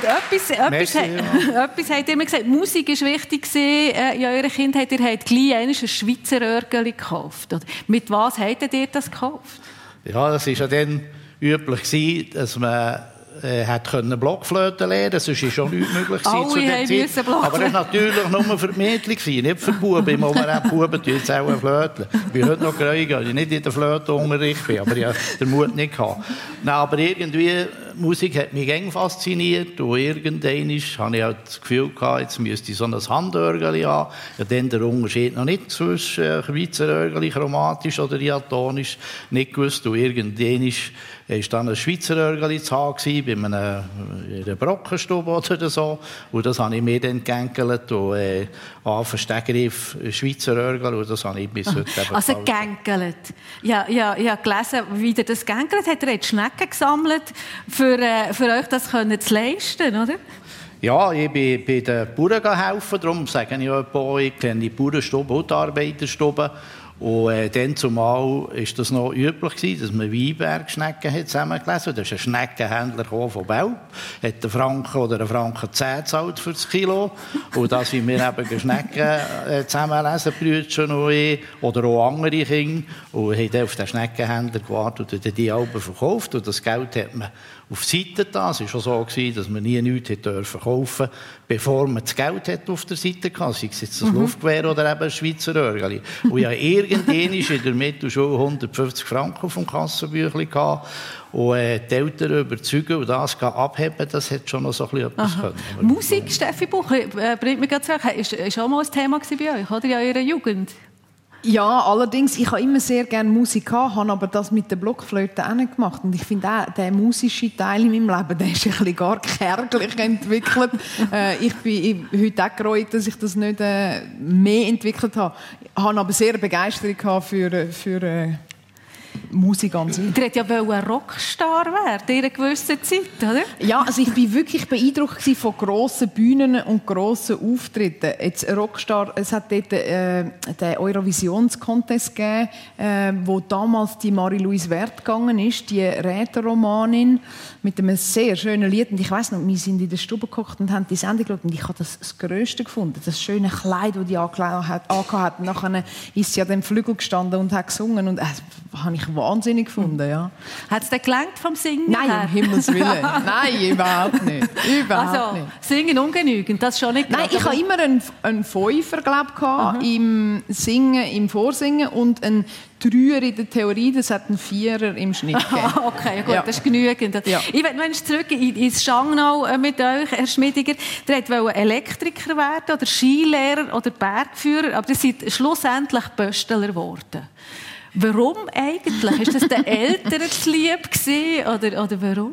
etwas habt ihr immer gesagt, Musik war wichtig in eurer Kindheit. Ihr habt gleich ein Schweizer Örgeli gekauft. Oder? Mit was habt ihr das gekauft? Ja, das war ja dann üblich, dass man Blockflöte lernen konnte. Sonst war schon nichts möglich zu der Zeit. Aber das war natürlich nur für die Mädchen, nicht für die Buben. Im Moment Buben tun jetzt auch Flöte. Ich bin heute noch gräuig, weil ich nicht in der Flötenunterricht bin, aber ich hatte den Mut nicht. Nein, aber irgendwie, Musik hat mich eng fasziniert und irgendwann hatte ich halt das Gefühl, jetzt müsste ich so ein Handörgeli haben. Ja, dann der Unterschied noch nicht zwischen Schweizer Örgeli, chromatisch oder diatonisch, nicht gewusst. Und irgendwann war dann ein Schweizer Örgeli zu haben, bei einer Brockenstube oder so. Und das habe ich mir dann gegänkelt und auf Stegreif Schweizer Örgeli. Und das habe ich bis heute also gegänkelt. Ja, ich habe gelesen, wie ihr das gegänkelt habt. Ihr habt Schnecken gesammelt, für euch das zu leisten, oder? Ja, ich bin bei den Bauern helfen. Darum sage ich auch, ich kenne die Bauernstube und die Arbeiterstube. Und dann zumal war das noch üblich, dass man Weinbergschnecken zusammengelesen hat. Da ist ein Schneckenhändler von Belp, hat einen Franken oder einen Franken 10 gezahlt für das Kilo. Und da sind wir eben Schnecken zusammenlesen, Brüdchen und ich, oder auch andere Kinder. Und haben dann auf den Schneckenhändler gewartet und die Alben verkauft. Und das Geld hat man auf die Seite da. Es war schon so, dass man nie nichts kaufen durfte, bevor man das Geld hat auf der Seite hatte. Sei es jetzt das Luftgewehr oder eben ein Schweizer Örgeli. Und ja, irgendwann in der Mittelschule 150 Franken auf dem Kassenbüchlein gehabt. Und die Eltern überzeugen und das abheben, das hat schon noch so etwas können. Musik, Steffi Buch, bringt mich gerade zu sagen, ist auch mal ein Thema bei euch, oder in eurer Jugend? Ja, allerdings, ich habe immer sehr gerne Musik gehabt, habe aber das mit der Blockflöte auch nicht gemacht. Und ich finde auch, der musische Teil in meinem Leben, der ist ein bisschen gar kärglich entwickelt. Ich bin heute auch gereut, dass ich das nicht mehr entwickelt habe. Ich habe aber sehr Begeisterung gehabt für Musik an sich. Ihr hättet ja ein Rockstar werden in einer gewissen Zeit, oder? Ja, also ich war wirklich beeindruckt von grossen Bühnen und grossen Auftritten. Jetzt Rockstar, es hat dort den Eurovisions-Contest gegeben, wo damals die Marie-Louise Werth gegangen ist, die Rätoromanin, mit einem sehr schönen Lied. Und ich weiss noch, wir sind in der Stube gekocht und haben die Sendung geschaut und ich habe das Größte gefunden. Das schöne Kleid, das die angehabt hat. Und nachher ist sie an dem Flügel gestanden und hat gesungen. Und das habe ich wahnsinnig gefunden, ja. Hat es denn gelangt vom Singen Nein, her? um Himmels Willen. Nein, überhaupt nicht. Überhaupt nicht. Singen ungenügend, das schon nicht. Nein, ich hatte immer einen Fünfer, glaube ich, im Singen, im Vorsingen und einen Dreier in der Theorie, das hat einen Vierer im Schnitt gegeben. Okay, gut, ja. Das ist genügend. Ja. Ich will zurück ins Schangnau mit euch, Herr Schmidiger. Ihr wollt Elektriker werden oder Skilehrer oder Bergführer, aber ihr seid schlussendlich Pöstler geworden. Warum eigentlich? Ist das den Eltern zu lieb gewesen, oder warum?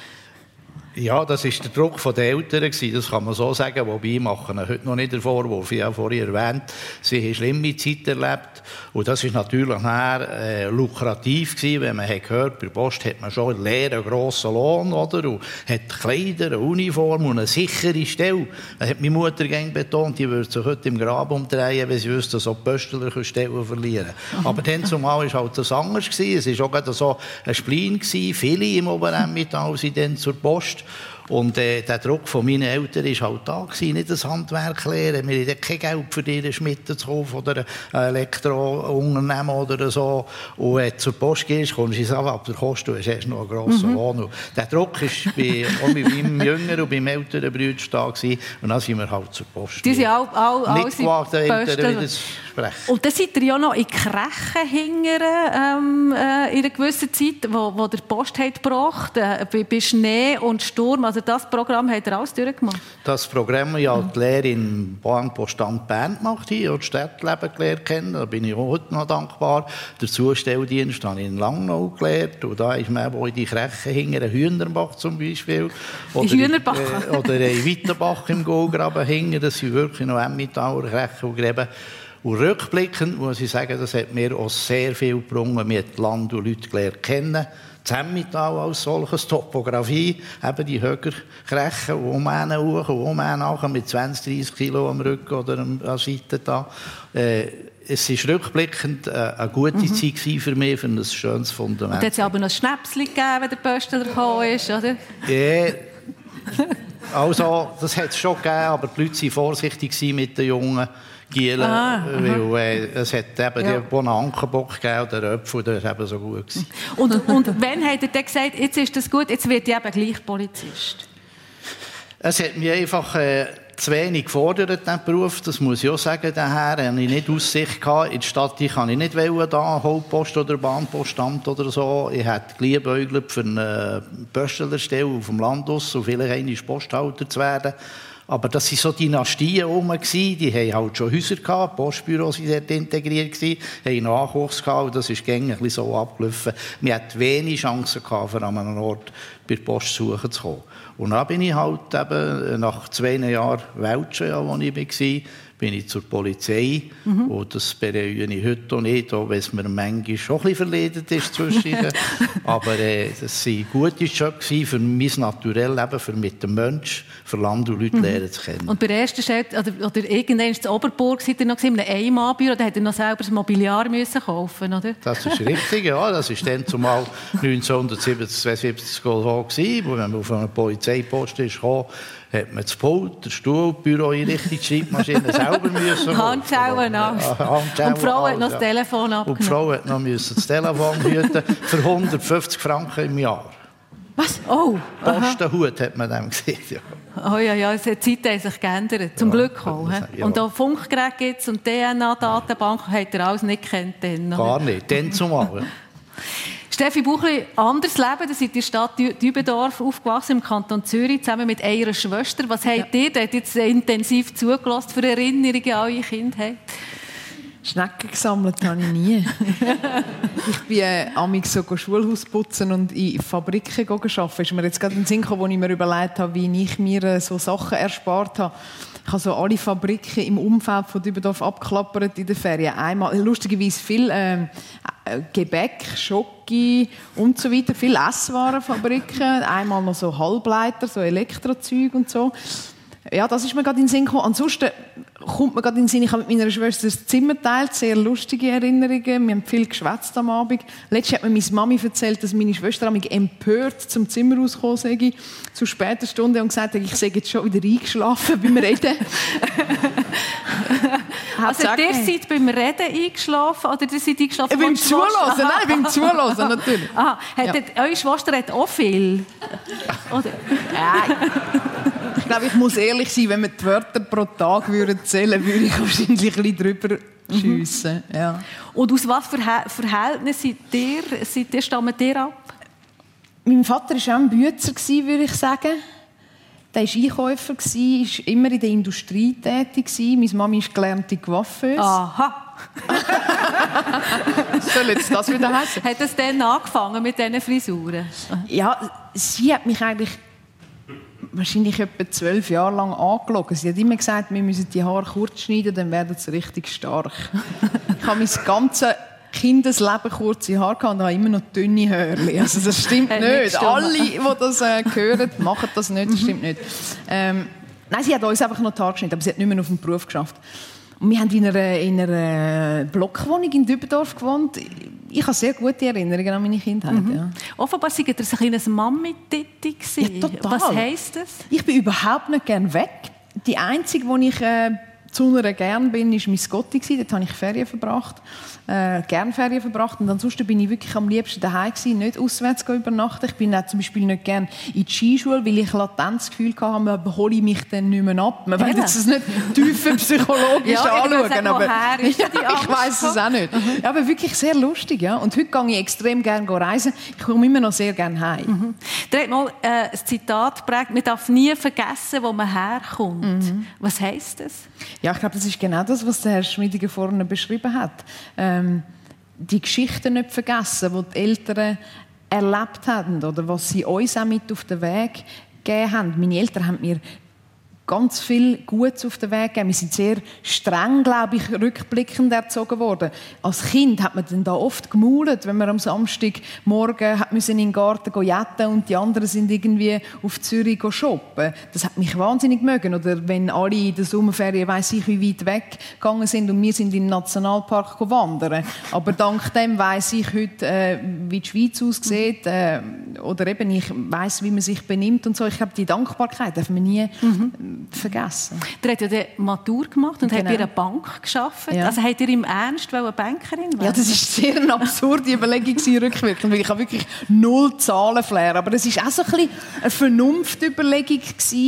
Ja, das war der Druck der Eltern, das kann man so sagen. Wobei, ich mache heute noch nicht den Vorwurf. Ich habe vorhin erwähnt, sie haben schlimme Zeit erlebt. Und das war natürlich nachher lukrativ gewesen, wenn man gehört, bei der Post hat man schon einen grossen Lohn, oder? Und hat Kleider, eine Uniform und eine sichere Stelle. Da hat meine Mutter gern betont, die würde sich heute im Grab umdrehen, wenn sie wüsste, dass auch die Pöstler Stellen verlieren können. Aber dann zumal war halt das anders gewesen. Es war auch so ein Spleen gewesen. Viele im Oberemmental sind dann zur Post. Und der Druck von meinen Eltern war halt da gewesen, nicht das Handwerk lernen. Wir hatten kein Geld für die Schmiede zu kaufen oder ein Elektrounternehmen oder so. Und wenn du zur Post gehst, kommst du ins ab der Kost, du hast erst noch einen grossen Lohn. Und der Druck war auch bei meinem jüngeren und beim älteren Bruder da gewesen. Und dann sind wir halt zur Post. Die sind auch nicht gewagt, den Eltern wieder zu sprechen. Und dann seid ihr ja noch in Krechen hingern, in einer gewissen Zeit, wo der Post hat gebracht, bei Schnee und Sturm. Also das Programm habt ihr alles durchgemacht? Das Programm, ja, die Lehre in Bahnpostamt Bern gemacht, hier, und das Städtleben gelernt kennen. Da bin ich auch heute noch dankbar. Der Zustelldienst habe ich in Langnau gelernt. Und da ist man in die Krechen hingern, Hühnerbach zum Beispiel. Oder Hühnerbach? Oder in Weitenbach im Gaugraben hingern. Das sind wirklich noch Emmentaler Krechen und Gräben. Und rückblickend muss ich sagen, das hat mir auch sehr viel gebrungen. Wir haben Land und Leute gelernt kennen. Das Emmental als solches, Topografie, eben die Högerkrechen, um einen hoch und um einen nachher mit 20-30 Kilo am Rücken oder an der Seite da. Es war rückblickend eine gute Zeit für mich, für ein schönes Fundament. Und hat es aber noch ein Schnäpschen gegeben, wenn der Pöstler gekommen ist, oder? Ja. Also, das hat es schon gegeben, aber die Leute waren vorsichtig mit den jungen Gielen, weil es hat eben einen Ankenbock gegeben und der Röpfel, der war eben so gut gewesen. Und wann hat er dann gesagt, jetzt ist das gut, jetzt wird ich eben gleich Polizist? Es hat mich einfach zu wenig gefordert, diesen Beruf, das muss ich auch sagen. Daher hatte ich nicht Aussicht gehabt. In der Stadt kann ich nicht da Hauptpost oder Bahnpostamt oder so. Ich hätte geliebäugelt für eine Pöstlerstelle auf dem Land aus und vielleicht einmal Posthalter zu werden. Aber das waren so Dynastien herum, die hatten halt schon Häuser gehabt, Postbüros waren dort integriert, hatten Nachwuchs gehabt und das ist gängig so abgelaufen. Wir hatten wenig Chancen gehabt, an einem Ort bei der Post suchen zu kommen. Und dann bin ich halt eben nach 2 Jahren Welschen, wo ich war, bin ich zur Polizei. Und das bereue ich heute auch nicht, auch wenn es mir manchmal schon ein bisschen verleidet ist zwischen. Aber das war ein guter Job für mein naturelles Leben, für mit dem Menschen, für Land und Leute lernen zu kennen. Und bei der ersten Stelle, oder irgendwann in Oberburg, seid ihr noch in einem Einmannbüro, da hätte ihr noch selber das Mobiliar müssen kaufen, oder? Das ist richtig, ja. Das war dann zumal 1972 so gewesen, wo man auf einer Polizeipost kam, hat man das Pult, den Stuhl, die Büroeinrichtung, die Schreibmaschine selber müssen. Handschauen an. Und die Frau hat noch das Telefon abgenommen. Und die Frau hat noch das Telefon hüten für 150 Franken im Jahr. Was? Oh! Postenhut hat man dem gesehen, ja. Oh ja, die Zeiten haben sich geändert. Zum Glück auch. Ja. Und auch Funkgeräte gibt es und DNA-Datenbank habt ihr alles nicht gekannt. Gar nicht, dann zumal. Ja. Steffi Buchli, anders Leben, ihr seid in der Stadt Dübendorf aufgewachsen, im Kanton Zürich, zusammen mit eurer Schwester. Was habt ihr dort jetzt intensiv zugelassen für Erinnerungen an eure Kindheit? Schnecken gesammelt habe ich nie. Ich bin amigs so Schulhaus putzen und in Fabriken arbeiten. Ist mir jetzt gerade in den Sinn gekommen, wo ich mir überlegt habe, wie ich mir so Sachen erspart habe. Ich habe so alle Fabriken im Umfeld von Dübendorf abgeklappert in den Ferien. Einmal, lustigerweise viel Gebäck, Schoki und so weiter. Viele Esswarenfabriken. Einmal noch so Halbleiter, so Elektrozeug und so. Ja, das ist mir gerade in den Sinn gekommen. Ansonsten kommt mir gerade in den Sinn, ich habe mit meiner Schwester das Zimmer geteilt, sehr lustige Erinnerungen. Wir haben viel geschwätzt am Abend. Letztens hat mir meine Mami erzählt, dass meine Schwester empört zum Zimmer rausgekommen sei, zu später Stunde, und gesagt hat, ich sei jetzt schon wieder eingeschlafen beim Reden. Also ihr seid beim Reden eingeschlafen oder ihr seid eingeschlafen beim Zuhören? Nein, beim Zuhören natürlich. Aha. Eure Schwester hat auch viel? Oder? Ich glaube, ich muss ehrlich sein, wenn wir die Wörter pro Tag zählen würde ich wahrscheinlich ein bisschen drüber schiessen. Ja. Und aus was für Verhältnissen stammt ihr ab? Mein Vater war auch ein Bützer, würde ich sagen. Der war Einkäufer, war immer in der Industrie tätig. Meine Mami ist gelernte Coiffeuse. Aha. Soll jetzt das wieder heißen? Hat es dann angefangen mit diesen Frisuren? Ja, sie hat mich eigentlich wahrscheinlich etwa 12 Jahre lang angelogen. Sie hat immer gesagt, wir müssen die Haare kurz schneiden, dann werden sie richtig stark. Ich habe mein ganzes Kindesleben kurze Haare gehabt und habe immer noch dünne Hörli. Also das stimmt nicht. Alle, die das hören, machen das nicht. Das stimmt nicht. Nein, sie hat uns einfach noch die Haare geschnitten, aber sie hat nicht mehr auf dem Beruf geschafft. Und wir haben in einer Blockwohnung in Dübendorf gewohnt. Ich habe sehr gute Erinnerungen an meine Kindheit. Ja. Offenbar war ihr ein kleines Mami-Titti. Ja, total. Was heisst das? Ich bin überhaupt nicht gerne weg. Die einzige, die ich zu einer gern bin, war mein Gotti. Dort habe ich Ferien verbracht. Gerne Ferien verbracht. Und ansonsten bin ich wirklich am liebsten daheim gewesen, nicht auswärts übernachten. Ich bin auch zum Beispiel nicht gerne in die Skischule, weil ich Latenzgefühl hatte, hole ich mich dann nicht mehr ab. Man will das nicht tiefer psychologisch anschauen. Sagen, aber ich weiss es auch nicht. Ja, aber wirklich sehr lustig. Ja. Und heute gehe ich extrem gerne reisen. Ich komme immer noch sehr gerne heim. Der hat mal ein Zitat geprägt, man darf nie vergessen, wo man herkommt. Was heisst das? Ja, ich glaube, das ist genau das, was der Herr Schmidiger vorhin beschrieben hat. Die Geschichten nicht vergessen, die die Eltern erlebt haben oder was sie uns auch mit auf den Weg gegeben haben. Meine Eltern haben mir ganz viel Gutes auf den Weg gegeben. Wir sind sehr streng, glaube ich, rückblickend erzogen worden. Als Kind hat man dann da oft gemault, wenn man am Samstagmorgen in den Garten jetten und die anderen sind irgendwie auf Zürich shoppen. Das hat mich wahnsinnig mögen. Oder wenn alle in der Sommerferien weiss ich wie weit weg gegangen sind und wir sind im Nationalpark wandern. Aber dank dem weiss ich heute, wie die Schweiz aussieht. Oder eben ich weiss, wie man sich benimmt und so. Ich glaube, die Dankbarkeit darf man nie vergessen. Ihr habt ja die Matur gemacht und habt in einer Bank gearbeitet. Ja. Also habt ihr im Ernst eine Bankerin werden? Ja, das war sehr eine absurde Überlegung rückwirkend, weil ich habe wirklich 0 Zahlenflair. Aber es war auch so ein bisschen eine Vernunftüberlegung,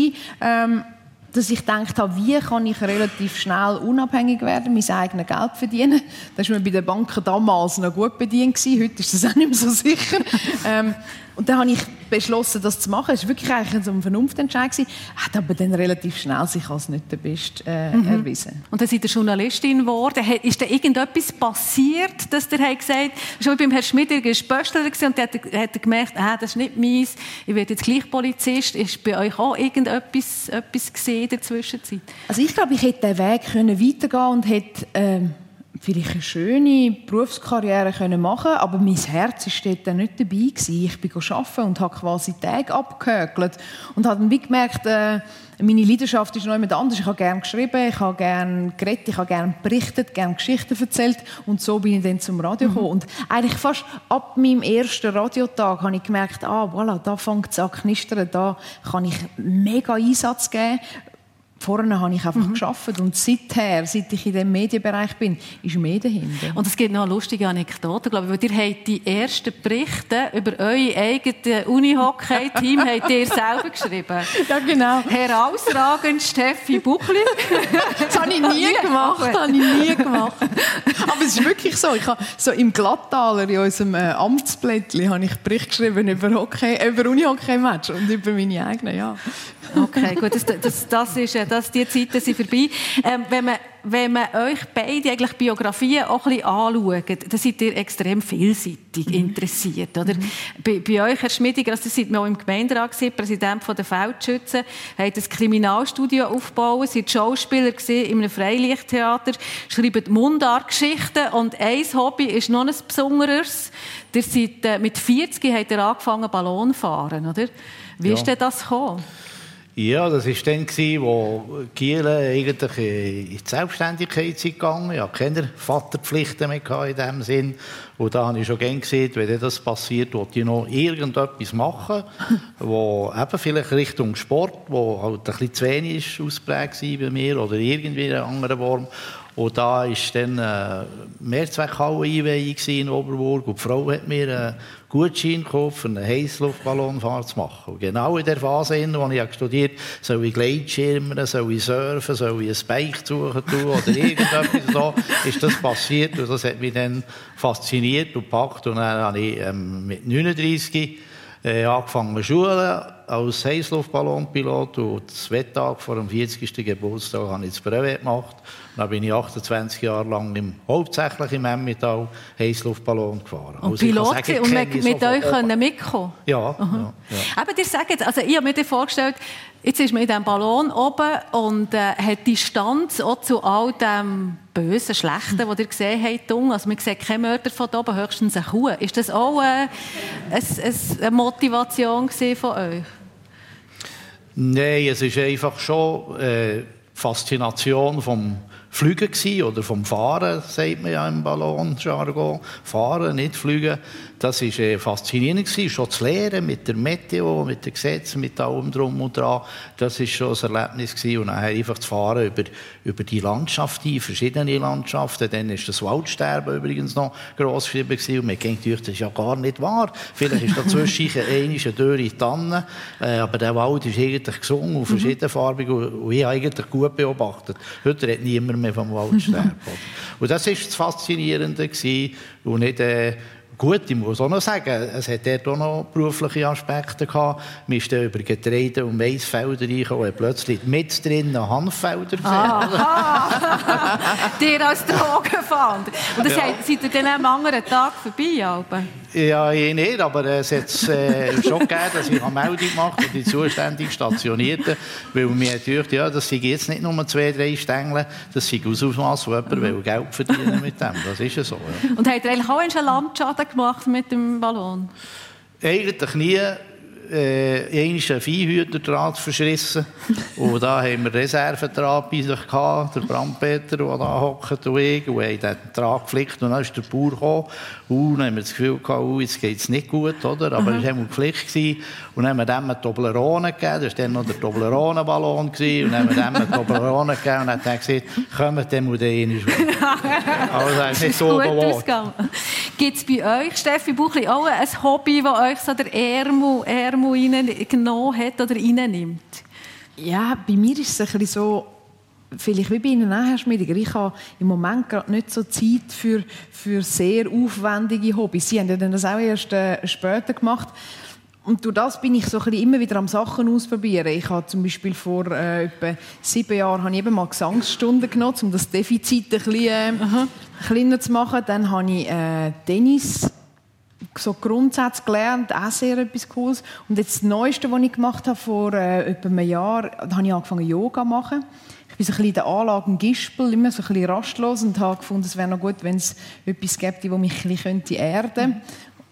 dass ich gedacht habe, wie kann ich relativ schnell unabhängig werden, mein eigenes Geld verdienen. Das war mir bei den Banken damals noch gut bedient. Heute ist das auch nicht mehr so sicher. Und dann habe ich beschlossen, das zu machen. Es war wirklich eigentlich so ein Vernunftentscheid. Hat aber dann relativ schnell sich als nicht der Beste erwiesen. Und dann seid ihr Journalistin geworden. Ist da irgendetwas passiert, dass ihr gesagt habt, schon beim Herrn Schmidt, ihr war Spöstler und dann hat er gemerkt, das ist nicht meins, ich werde jetzt gleich Polizist. Ist bei euch auch irgendetwas gesehen in der Zwischenzeit? Also ich glaube, ich hätte den Weg weitergehen können und hätte vielleicht eine schöne Berufskarriere machen können, aber mein Herz war dort nicht dabei gewesen. Ich bin arbeiten und habe quasi Tage abgehökelt und habe dann gemerkt, meine Leidenschaft ist noch jemand anders. Ich habe gerne geschrieben, ich habe gerne geredet, ich habe gerne berichtet, gerne Geschichten erzählt und so bin ich dann zum Radio gekommen. Und eigentlich fast ab meinem ersten Radiotag habe ich gemerkt, voilà, da fängt es an zu knistern, da kann ich mega Einsatz geben. Vorne habe ich einfach gearbeitet und seither, seit ich in diesem Medienbereich bin, ist mehr dahinter. Und es gibt noch eine lustige Anekdote, glaube ich, weil ihr habt die ersten Berichte über euer eigenes Unihockey-Team habt ihr selber geschrieben. Ja, genau. Herausragend Steffi Buchli. Das habe ich nie gemacht. Aber es ist wirklich so. Ich habe so im Glattaler, in unserem Amtsblättchen, habe ich Bericht geschrieben über Unihockey-Match und über meine eigenen, ja. Okay, gut, die Zeiten sind vorbei. Wenn man euch beide eigentlich Biografien auch ein bisschen anschaut, dann seid ihr extrem vielseitig interessiert. Oder? Bei euch, Herr Schmidiger, also seid ihr auch im Gemeinderat gewesen, Präsident der Feldschützen, habt ein Kriminalstudio aufgebaut, seid Schauspieler in einem Freilichttheater, schreibt Mundartgeschichten und ein Hobby ist noch ein besonderes. Ihr seid, mit 40 habt ihr angefangen Ballon zu fahren, oder? Wie ist denn das gekommen? Ja, das war dann, wo Kiel eigentlich in die Selbstständigkeit gegangen ist. Ich hatte keine Vaterpflichten mehr in diesem Sinn. Und da habe ich schon gerne gesehen, wenn das passiert, wollte ich noch irgendetwas machen, wo eben vielleicht Richtung Sport, wo halt ein bisschen zu wenig ausprägt war bei mir oder irgendwie in einer anderen Form. Und da war dann Mehrzweckhalle-Einweihung in Oberburg und die Frau hat mir einen Gutschein gekauft, eine Heissluftballonfahrt zu machen. Und genau in der Phase, in der ich studiert habe, soll ich Gleitschirmen, soll ich surfen, soll ich ein Bike suchen oder irgendetwas so, ist das passiert. Und das hat mich dann fasziniert und gepackt. Und dann habe ich mit 39 angefangen zu schulen als Heissluftballonpilot und das Wetttag vor dem 40. Geburtstag habe ich das Brevet gemacht. Dann bin ich 28 Jahre lang hauptsächlich im Emmental Heissluftballon gefahren. Und also Pilot sagen, und mit euch können mitkommen? Ja. Aber ihr sagt, also ich habe mir vorgestellt, jetzt ist man in diesem Ballon oben und hat Distanz auch zu all dem Bösen, Schlechten, was ihr gesehen habt. Also man sieht keine Mörder von oben, höchstens eine Kuh. Ist das auch eine Motivation von euch? Nein, es ist einfach schon Faszination vom Fliegen gewesen, oder vom Fahren, sagt man ja im Ballonjargon. Fahren, nicht fliegen. Das war faszinierend gewesen, schon zu lernen mit der Meteo, mit den Gesetzen, mit allem drum und dran. Das war schon ein Erlebnis gewesen. Und dann einfach zu fahren über die Landschaft, verschiedene Landschaften. Dann war das Waldsterben übrigens noch gross geschrieben gewesen. Und man denkt, das ist ja gar nicht wahr. Vielleicht ist dazwischen eine dürre Tanne, aber der Wald ist eigentlich gesungen und verschiedenfarbig und ich habe eigentlich gut beobachtet. Heute redet niemand mehr vom Waldsterben. Und das war das Faszinierende gewesen. Und nicht gut, ich muss auch noch sagen, es hat dort auch noch berufliche Aspekte gehabt. Wir sind über Getreide- und Maisfelder reingekommen und plötzlich mit drin Hanffelder gesehen. Dir als Drogenfahnder. Und das seid ihr dann am anderen Tag vorbei? Aber? Ja, ich nicht, aber es hat schon gegeben, dass ich eine Meldung gemacht habe und die zuständig Stationierten, weil mir gedacht, ja, das sind jetzt nicht nur 2-3 Stängel, das sind aus Ausmaß, wo jemand will Geld verdienen mit dem. Das ist ja so. Ja. Und habt ihr eigentlich auch einen Landschaden gemacht mit dem Ballon? Eigentlich nie. Einmal einen Viehhüterdraht verschrissen. Und da haben wir Reservedraht bei sich gehabt, der Brandpeter, der da hockt und ich. Und haben den Draht geflickt und dann ist der Bauer gekommen. Und dann haben wir das Gefühl gehabt, jetzt geht es nicht gut, oder? Aber es war immer geflickt. Und dann haben wir dem eine Toblerone gegeben. Das war dann noch der Toblerone-Ballon. Und dann haben wir dem eine Toblerone gegeben und dann hat er gesagt, kommt dem und den rein. Also das ist nicht so gewollt. Gibt es bei euch, Steffi Buchli, auch ein Hobby, das euch so der Ärmel reingenommen hat oder reinnimmt? Ja, bei mir ist es ein bisschen so, vielleicht wie bei Ihnen auch, Herr Schmidiger, ich habe im Moment gerade nicht so Zeit für sehr aufwendige Hobbys. Sie haben ja dann das auch erst später gemacht. Und durch das bin ich so ein bisschen immer wieder am Sachen ausprobieren. Ich habe zum Beispiel vor etwa 7 Jahren habe ich eben mal Gesangsstunden genutzt, um das Defizit ein bisschen kleiner zu machen. Dann habe ich Tennis so Grundsätze gelernt, auch sehr etwas Cooles. Und jetzt das Neueste, was ich gemacht habe, vor etwa einem Jahr, da habe ich angefangen Yoga zu machen. Ich bin so ein bisschen in der Anlage Gispel, immer so ein bisschen rastlos und habe gefunden, es wäre noch gut, wenn es etwas gäbe, das mich ein bisschen erden könnte.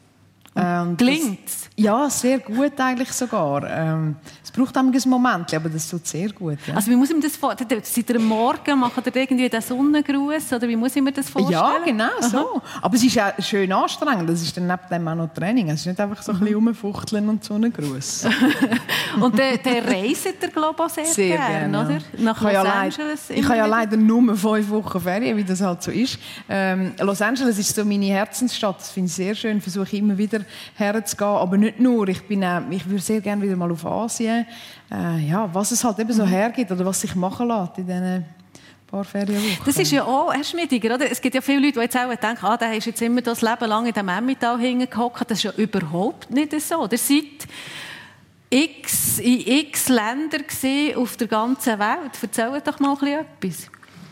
Klingt's? Ja, sehr gut eigentlich sogar. Es braucht einen Moment, aber das tut sehr gut. Ja. Also wie muss ich mir das vorstellen? Seid ihr am Morgen, macht ihr irgendwie den Sonnengruß? Oder wie muss ich mir das vorstellen? Ja, genau so. Aber es ist auch schön anstrengend. Das ist dann neben dem auch noch Training. Es ist nicht einfach so ein bisschen rumfuchteln und Sonnengruß. Und dann reist ihr, glaube ich, auch sehr gerne, oder? Nach Los Angeles? Ich habe ja leider nur 5 Wochen Ferien, wie das halt so ist. Los Angeles ist so meine Herzensstadt. Das finde ich sehr schön. Versuche ich immer wieder herzugehen. Aber nicht nur. Ich würde sehr gerne wieder mal auf Asien. Ja, was es halt eben so hergibt oder was sich machen lässt in diesen paar Ferienwochen. Das ist ja auch, Herr Schmidiger, oder? Es gibt ja viele Leute, die jetzt auch denken, der ist jetzt immer das Leben lang in dem Emmental hingehockt. Das ist ja überhaupt nicht so. Ihr seid in x Ländern auf der ganzen Welt. Erzählt doch mal etwas.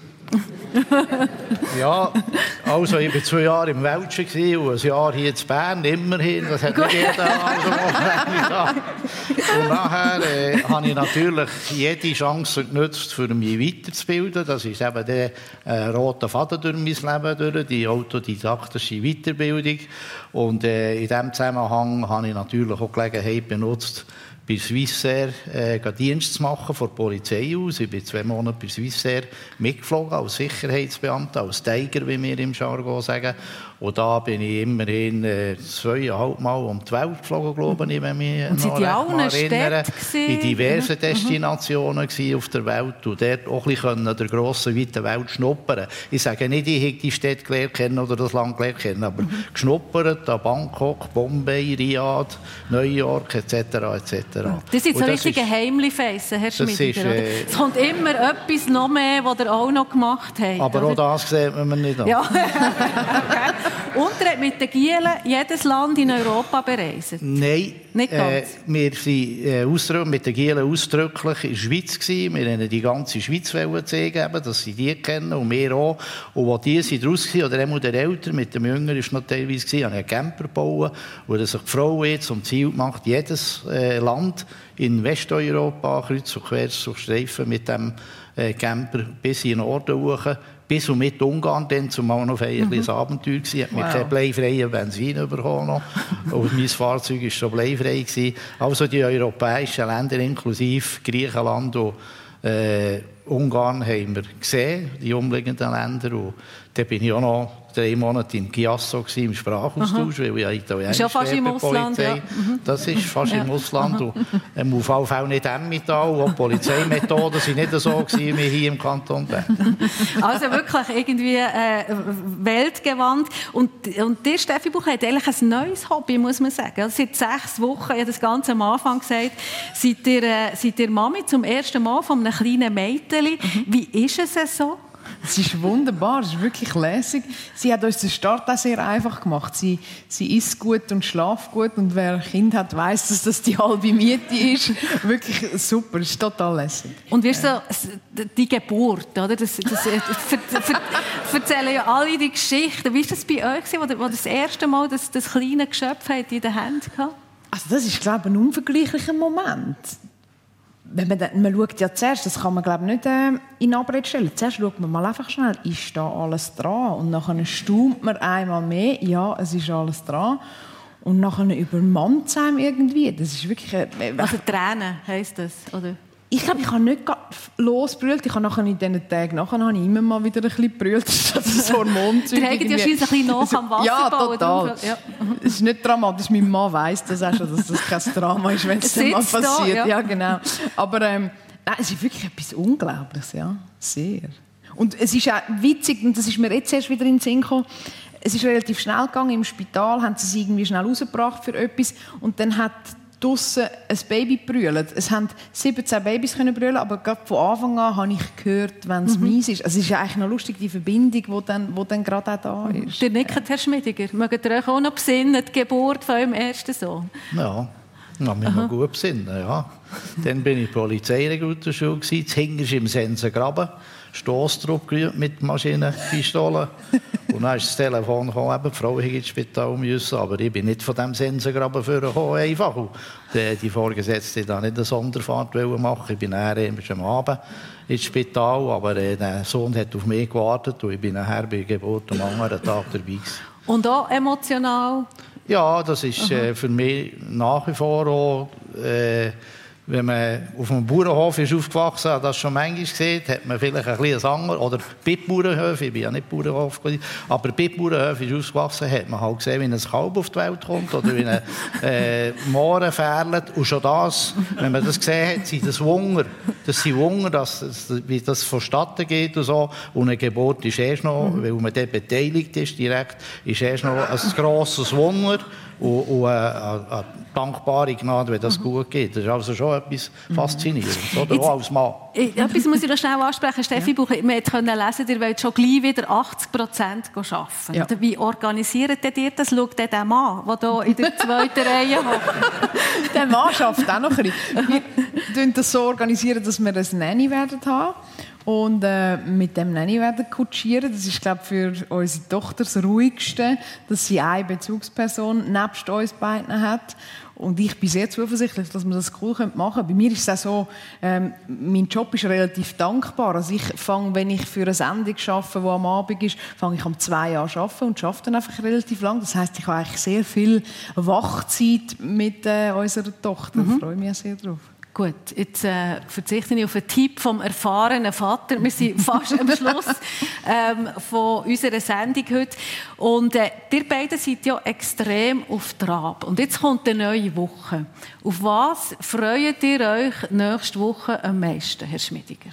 Ja, also ich war 2 Jahre im Welschen und ein Jahr hier in Bern, immerhin. Das hat nicht jeder also und nachher habe ich natürlich jede Chance genutzt, für mich weiterzubilden. Das ist eben der rote Faden durch mein Leben, durch die autodidaktische Weiterbildung. Und in diesem Zusammenhang habe ich natürlich auch die Gelegenheit benutzt, bei Swissair Dienst zu machen, von der Polizei aus. Ich bin 2 Monate bei Swissair mitgeflogen, als Sicherheitsbeamter, als Tiger, wie wir im Jargon sagen. Und da bin ich immerhin 2,5 Mal um die Welt geflogen, glaube ich, wenn ich mich noch recht erinnere. In diversen Destinationen auf der Welt und dort auch ein bisschen der grossen, weiten Welt schnuppern. Ich sage nicht, ich hätte die Städte gelernt kennen oder das Land gelernt kennen, aber geschnuppert an Bangkok, Bombay, Riyadh, New York etc. etc. Das sind so richtige Heimli-Faces, Herr Schmidiger. Es kommt immer etwas noch mehr, was ihr auch noch gemacht habt. Aber oder? Auch das sieht man nicht an. Ja. Okay. Und ihr habt mit den Gielen jedes Land in Europa bereist? Nein. Nicht ganz? Wir waren mit den Gielen ausdrücklich in der Schweiz gewesen. Wir wollten die ganze Schweiz zeigen, dass sie die kennen und wir auch. Und als die sind raus waren, oder einmal der Ältere mit dem Jüngeren war noch teilweise, habe ich einen Camper gebaut, wo sich die Frau jetzt zum Ziel gemacht, jedes Land in Westeuropa kreuz und quer zu streifen mit dem Camper bis in den Norden hoch. Bis und mit Ungarn, dann zumal noch ein Abenteuer gewesen. Hat mir keinen bleifreien Benzin bekommen. Und mein Fahrzeug war schon bleifrei gewesen. Also die europäischen Länder, inklusive Griechenland und Ungarn, haben wir gesehen, die umliegenden Länder. Und da bin ich auch noch 3 Monate in Chiasso im Sprachaustausch, weil ich ja Italienisch ist ja fast im Ausland, ja. Das ist fast im Ausland. Und auf jeden Fall nicht Emmental. Auch die Polizeimethoden waren nicht so gewesen, wie hier im Kanton Bern. Also wirklich irgendwie weltgewandt. Und ihr, Steffi Buch, habt eigentlich ein neues Hobby, muss man sagen. Also seit 6 Wochen, ich habe das Ganze am Anfang gesagt, seid ihr Mami zum ersten Mal von einem kleinen Mädchen. Wie ist es so? Es ist wunderbar, es ist wirklich lässig. Sie hat uns den Start auch sehr einfach gemacht. Sie isst gut und schläft gut und wer ein Kind hat, weiss, dass das die halbe Miete ist. Wirklich super, es ist total lässig. Und wie ist so die Geburt, oder? Das erzählen ja alle die Geschichten. Wie war das bei euch, wo das erste Mal das kleine Geschöpf in den Händen hatte? Also das ist, glaube ich, ein unvergleichlicher Moment. Man schaut ja zuerst, das kann man glaube ich, nicht in Abrede stellen. Zuerst schaut man mal einfach schnell, ist da alles dran? Und dann staunt man einmal mehr, ja, es ist alles dran. Und dann übermannt es einem irgendwie. Das ist wirklich... Also Tränen heisst das, oder? Ich glaube, ich habe nicht losgebrüllt. Ich habe nachher in diesen Tagen habe ich immer mal wieder ein bisschen gebrüllt, statt das Hormonzeug. Der hängt ja scheinbar ein bisschen nach am Wasser. Ja, total. Ja. Es ist nicht dramatisch. Mein Mann weiss das auch schon, dass das kein Drama ist, wenn es dann mal passiert. Da, ja. Ja, genau. Aber nein, es ist wirklich etwas Unglaubliches, ja. Sehr. Und es ist auch witzig, und das ist mir jetzt erst wieder in den Sinn gekommen, es ist relativ schnell gegangen. Im Spital haben sie es irgendwie schnell rausgebracht für etwas und dann hat draussen ein Baby brüllt. Es haben 17 Babys brüllen, aber gerade von Anfang an habe ich gehört, wenn es mies ist. Also es ist eigentlich noch lustig, die Verbindung, die dann gerade auch da ist. Der nickt, Herr Schmidiger. Mögt ihr euch auch noch besinnen, die Geburt von eurem ersten Sohn? Ja, ich kann mich noch gut besinnen, ja. Dann bin ich Polizeirekrutenschule, hinterst im Sensengraben, Stossdruck mit Maschinenpistolen. Und dann ist das Telefon gekommen, die Frau hätte ins Spital müssen, aber ich bin nicht von diesem Sensengraben vorgekommen, einfach. Und die Vorgesetzte da nicht eine Sonderfahrt machen. Ich bin nachher am Abend ins Spital, aber der Sohn hat auf mich gewartet und ich bin nachher bei der Geburt am anderen Tag dabei gewesen. Und auch emotional? Ja, das ist für mich nach wie vor auch, wenn man auf einem Bauernhof ist aufgewachsen hat, das schon manchmal gesehen, hat man vielleicht ein bisschen anderes, oder bei Bauernhöfen, ich bin ja nicht Bauernhof, aber bei Bauernhöfen ist aufgewachsen, hat man halt gesehen, wie ein Kalb auf die Welt kommt oder wie ein Mohren fährlet. Und schon das, wenn man das gesehen hat, sind das Wunder. Das sind Wunder, wie das vonstatten geht und so. Und eine Geburt ist erst noch, weil man dort beteiligt ist direkt, ist erst noch ein grosses Wunder. Und eine dankbare Gnade, wenn das gut geht. Das ist also schon etwas Faszinierendes, oder? Auch als Mann. Etwas muss ich noch schnell ansprechen. Steffi Buchli, wir konnten lesen, ihr wollt schon gleich wieder 80% arbeiten. Ja. Wie organisiert ihr das? Schaut der Mann, der hier in der zweiten Reihe hockt? Der Mann arbeitet auch noch ein bisschen. Wir organisieren das so, dass wir eine Nanny werden haben. Und mit dem Nanny werden kutschieren. Das ist, glaube ich, für unsere Tochter das Ruhigste, dass sie eine Bezugsperson nebst uns beiden hat. Und ich bin sehr zuversichtlich, dass wir das cool machen können. Bei mir ist es auch so, mein Job ist relativ dankbar. Also ich fange, wenn ich für eine Sendung arbeite, die am Abend ist, fange ich um 2 Uhr an zu arbeiten und arbeite dann einfach relativ lang. Das heisst, ich habe eigentlich sehr viel Wachzeit mit unserer Tochter. Ich freue mich auch sehr drauf. Gut, jetzt verzichte ich auf einen Tipp vom erfahrenen Vater. Wir sind fast am Schluss von unserer Sendung heute. Und ihr beiden seid ja extrem auf Trab. Und jetzt kommt eine neue Woche. Auf was freut ihr euch nächste Woche am meisten, Herr Schmidiger?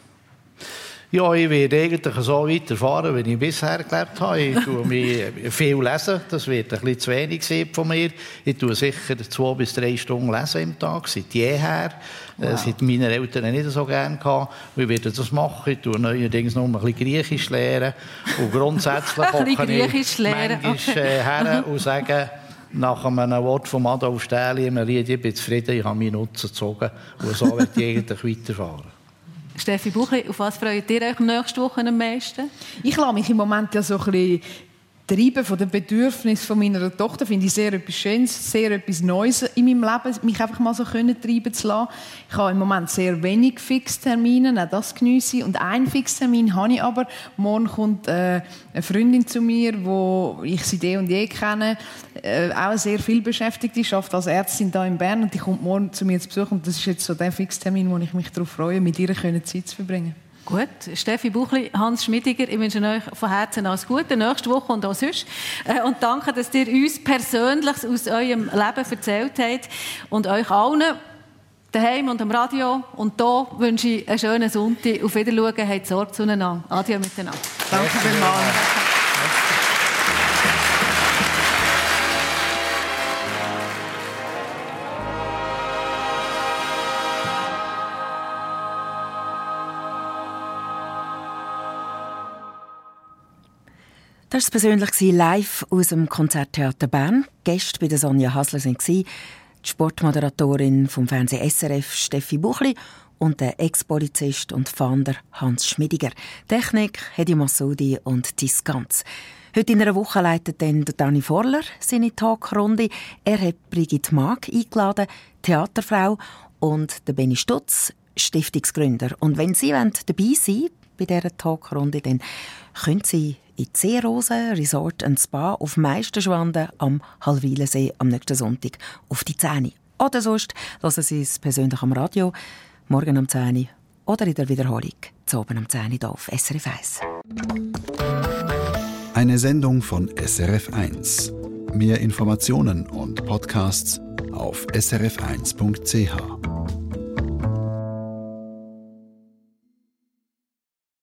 Ja, ich werde eigentlich so weiterfahren, wie ich bisher gelebt habe. Ich tue mich viel lesen. Das wird ein bisschen zu wenig sein von mir. Ich tue sicher 2 bis 3 Stunden lesen im Tag, seit jeher. Wow. Das hatten meine Eltern nicht so gerne gehabt. Ich werde das machen. Ich tue neuerdings noch ein bisschen Griechisch lernen. Und grundsätzlich hocke ich manchmal her und sage, nach einem Wort von Adolf Stähli, ich bin zufrieden, ich habe meinen Nutzen gezogen. Und so werde ich eigentlich weiterfahren. Steffi Buchli, auf was freut ihr euch nächste Woche am meisten? Ich lasse mich im Moment ja so ein bisschen treiben von den Bedürfnissen meiner Tochter. Finde ich sehr etwas Schönes, sehr etwas Neues in meinem Leben, mich einfach mal so treiben zu lassen. Ich habe im Moment sehr wenig Fixtermine, auch das geniesse ich. Und einen Fixtermin habe ich aber. Morgen kommt eine Freundin zu mir, die ich seit eh und je kenne, auch sehr viel beschäftigt ist, arbeitet als Ärztin hier in Bern und die kommt morgen zu mir zu Besuch und das ist jetzt so der Fixtermin, wo ich mich darauf freue, mit ihr Zeit zu verbringen. Gut, Steffi Buchli, Hans Schmidiger, ich wünsche euch von Herzen alles Gute, nächste Woche und auch sonst. Und danke, dass ihr uns Persönliches aus eurem Leben erzählt habt. Und euch allen, daheim und am Radio. Und hier wünsche ich einen schönen Sonntag. Auf Wiedersehen, habt Sorge zueinander. Adieu miteinander. Danke vielmals. Das war persönlich live aus dem Konzerttheater Bern. Gäste bei der Sonja Hasler waren die Sportmoderatorin vom Fernsehen SRF Steffi Buchli und der Ex-Polizist und Fahnder Hans Schmidiger. Technik Hedi Massoudi und Tis Ganz. Heute in einer Woche leitet dann Dani Vorler seine Talkrunde. Er hat Brigitte Maag eingeladen, Theaterfrau, und Benny Stutz, Stiftungsgründer. Und wenn Sie dabei sein bei dieser Talkrunde, dann können Sie in die Seerose Resort & Spa auf Meisterschwanden am Hallwilensee am nächsten Sonntag auf die 10. Oder sonst hören Sie es persönlich am Radio, morgen am 10 oder in der Wiederholung zu oben am 10 hier auf SRF 1. Eine Sendung von SRF 1. Mehr Informationen und Podcasts auf srf1.ch.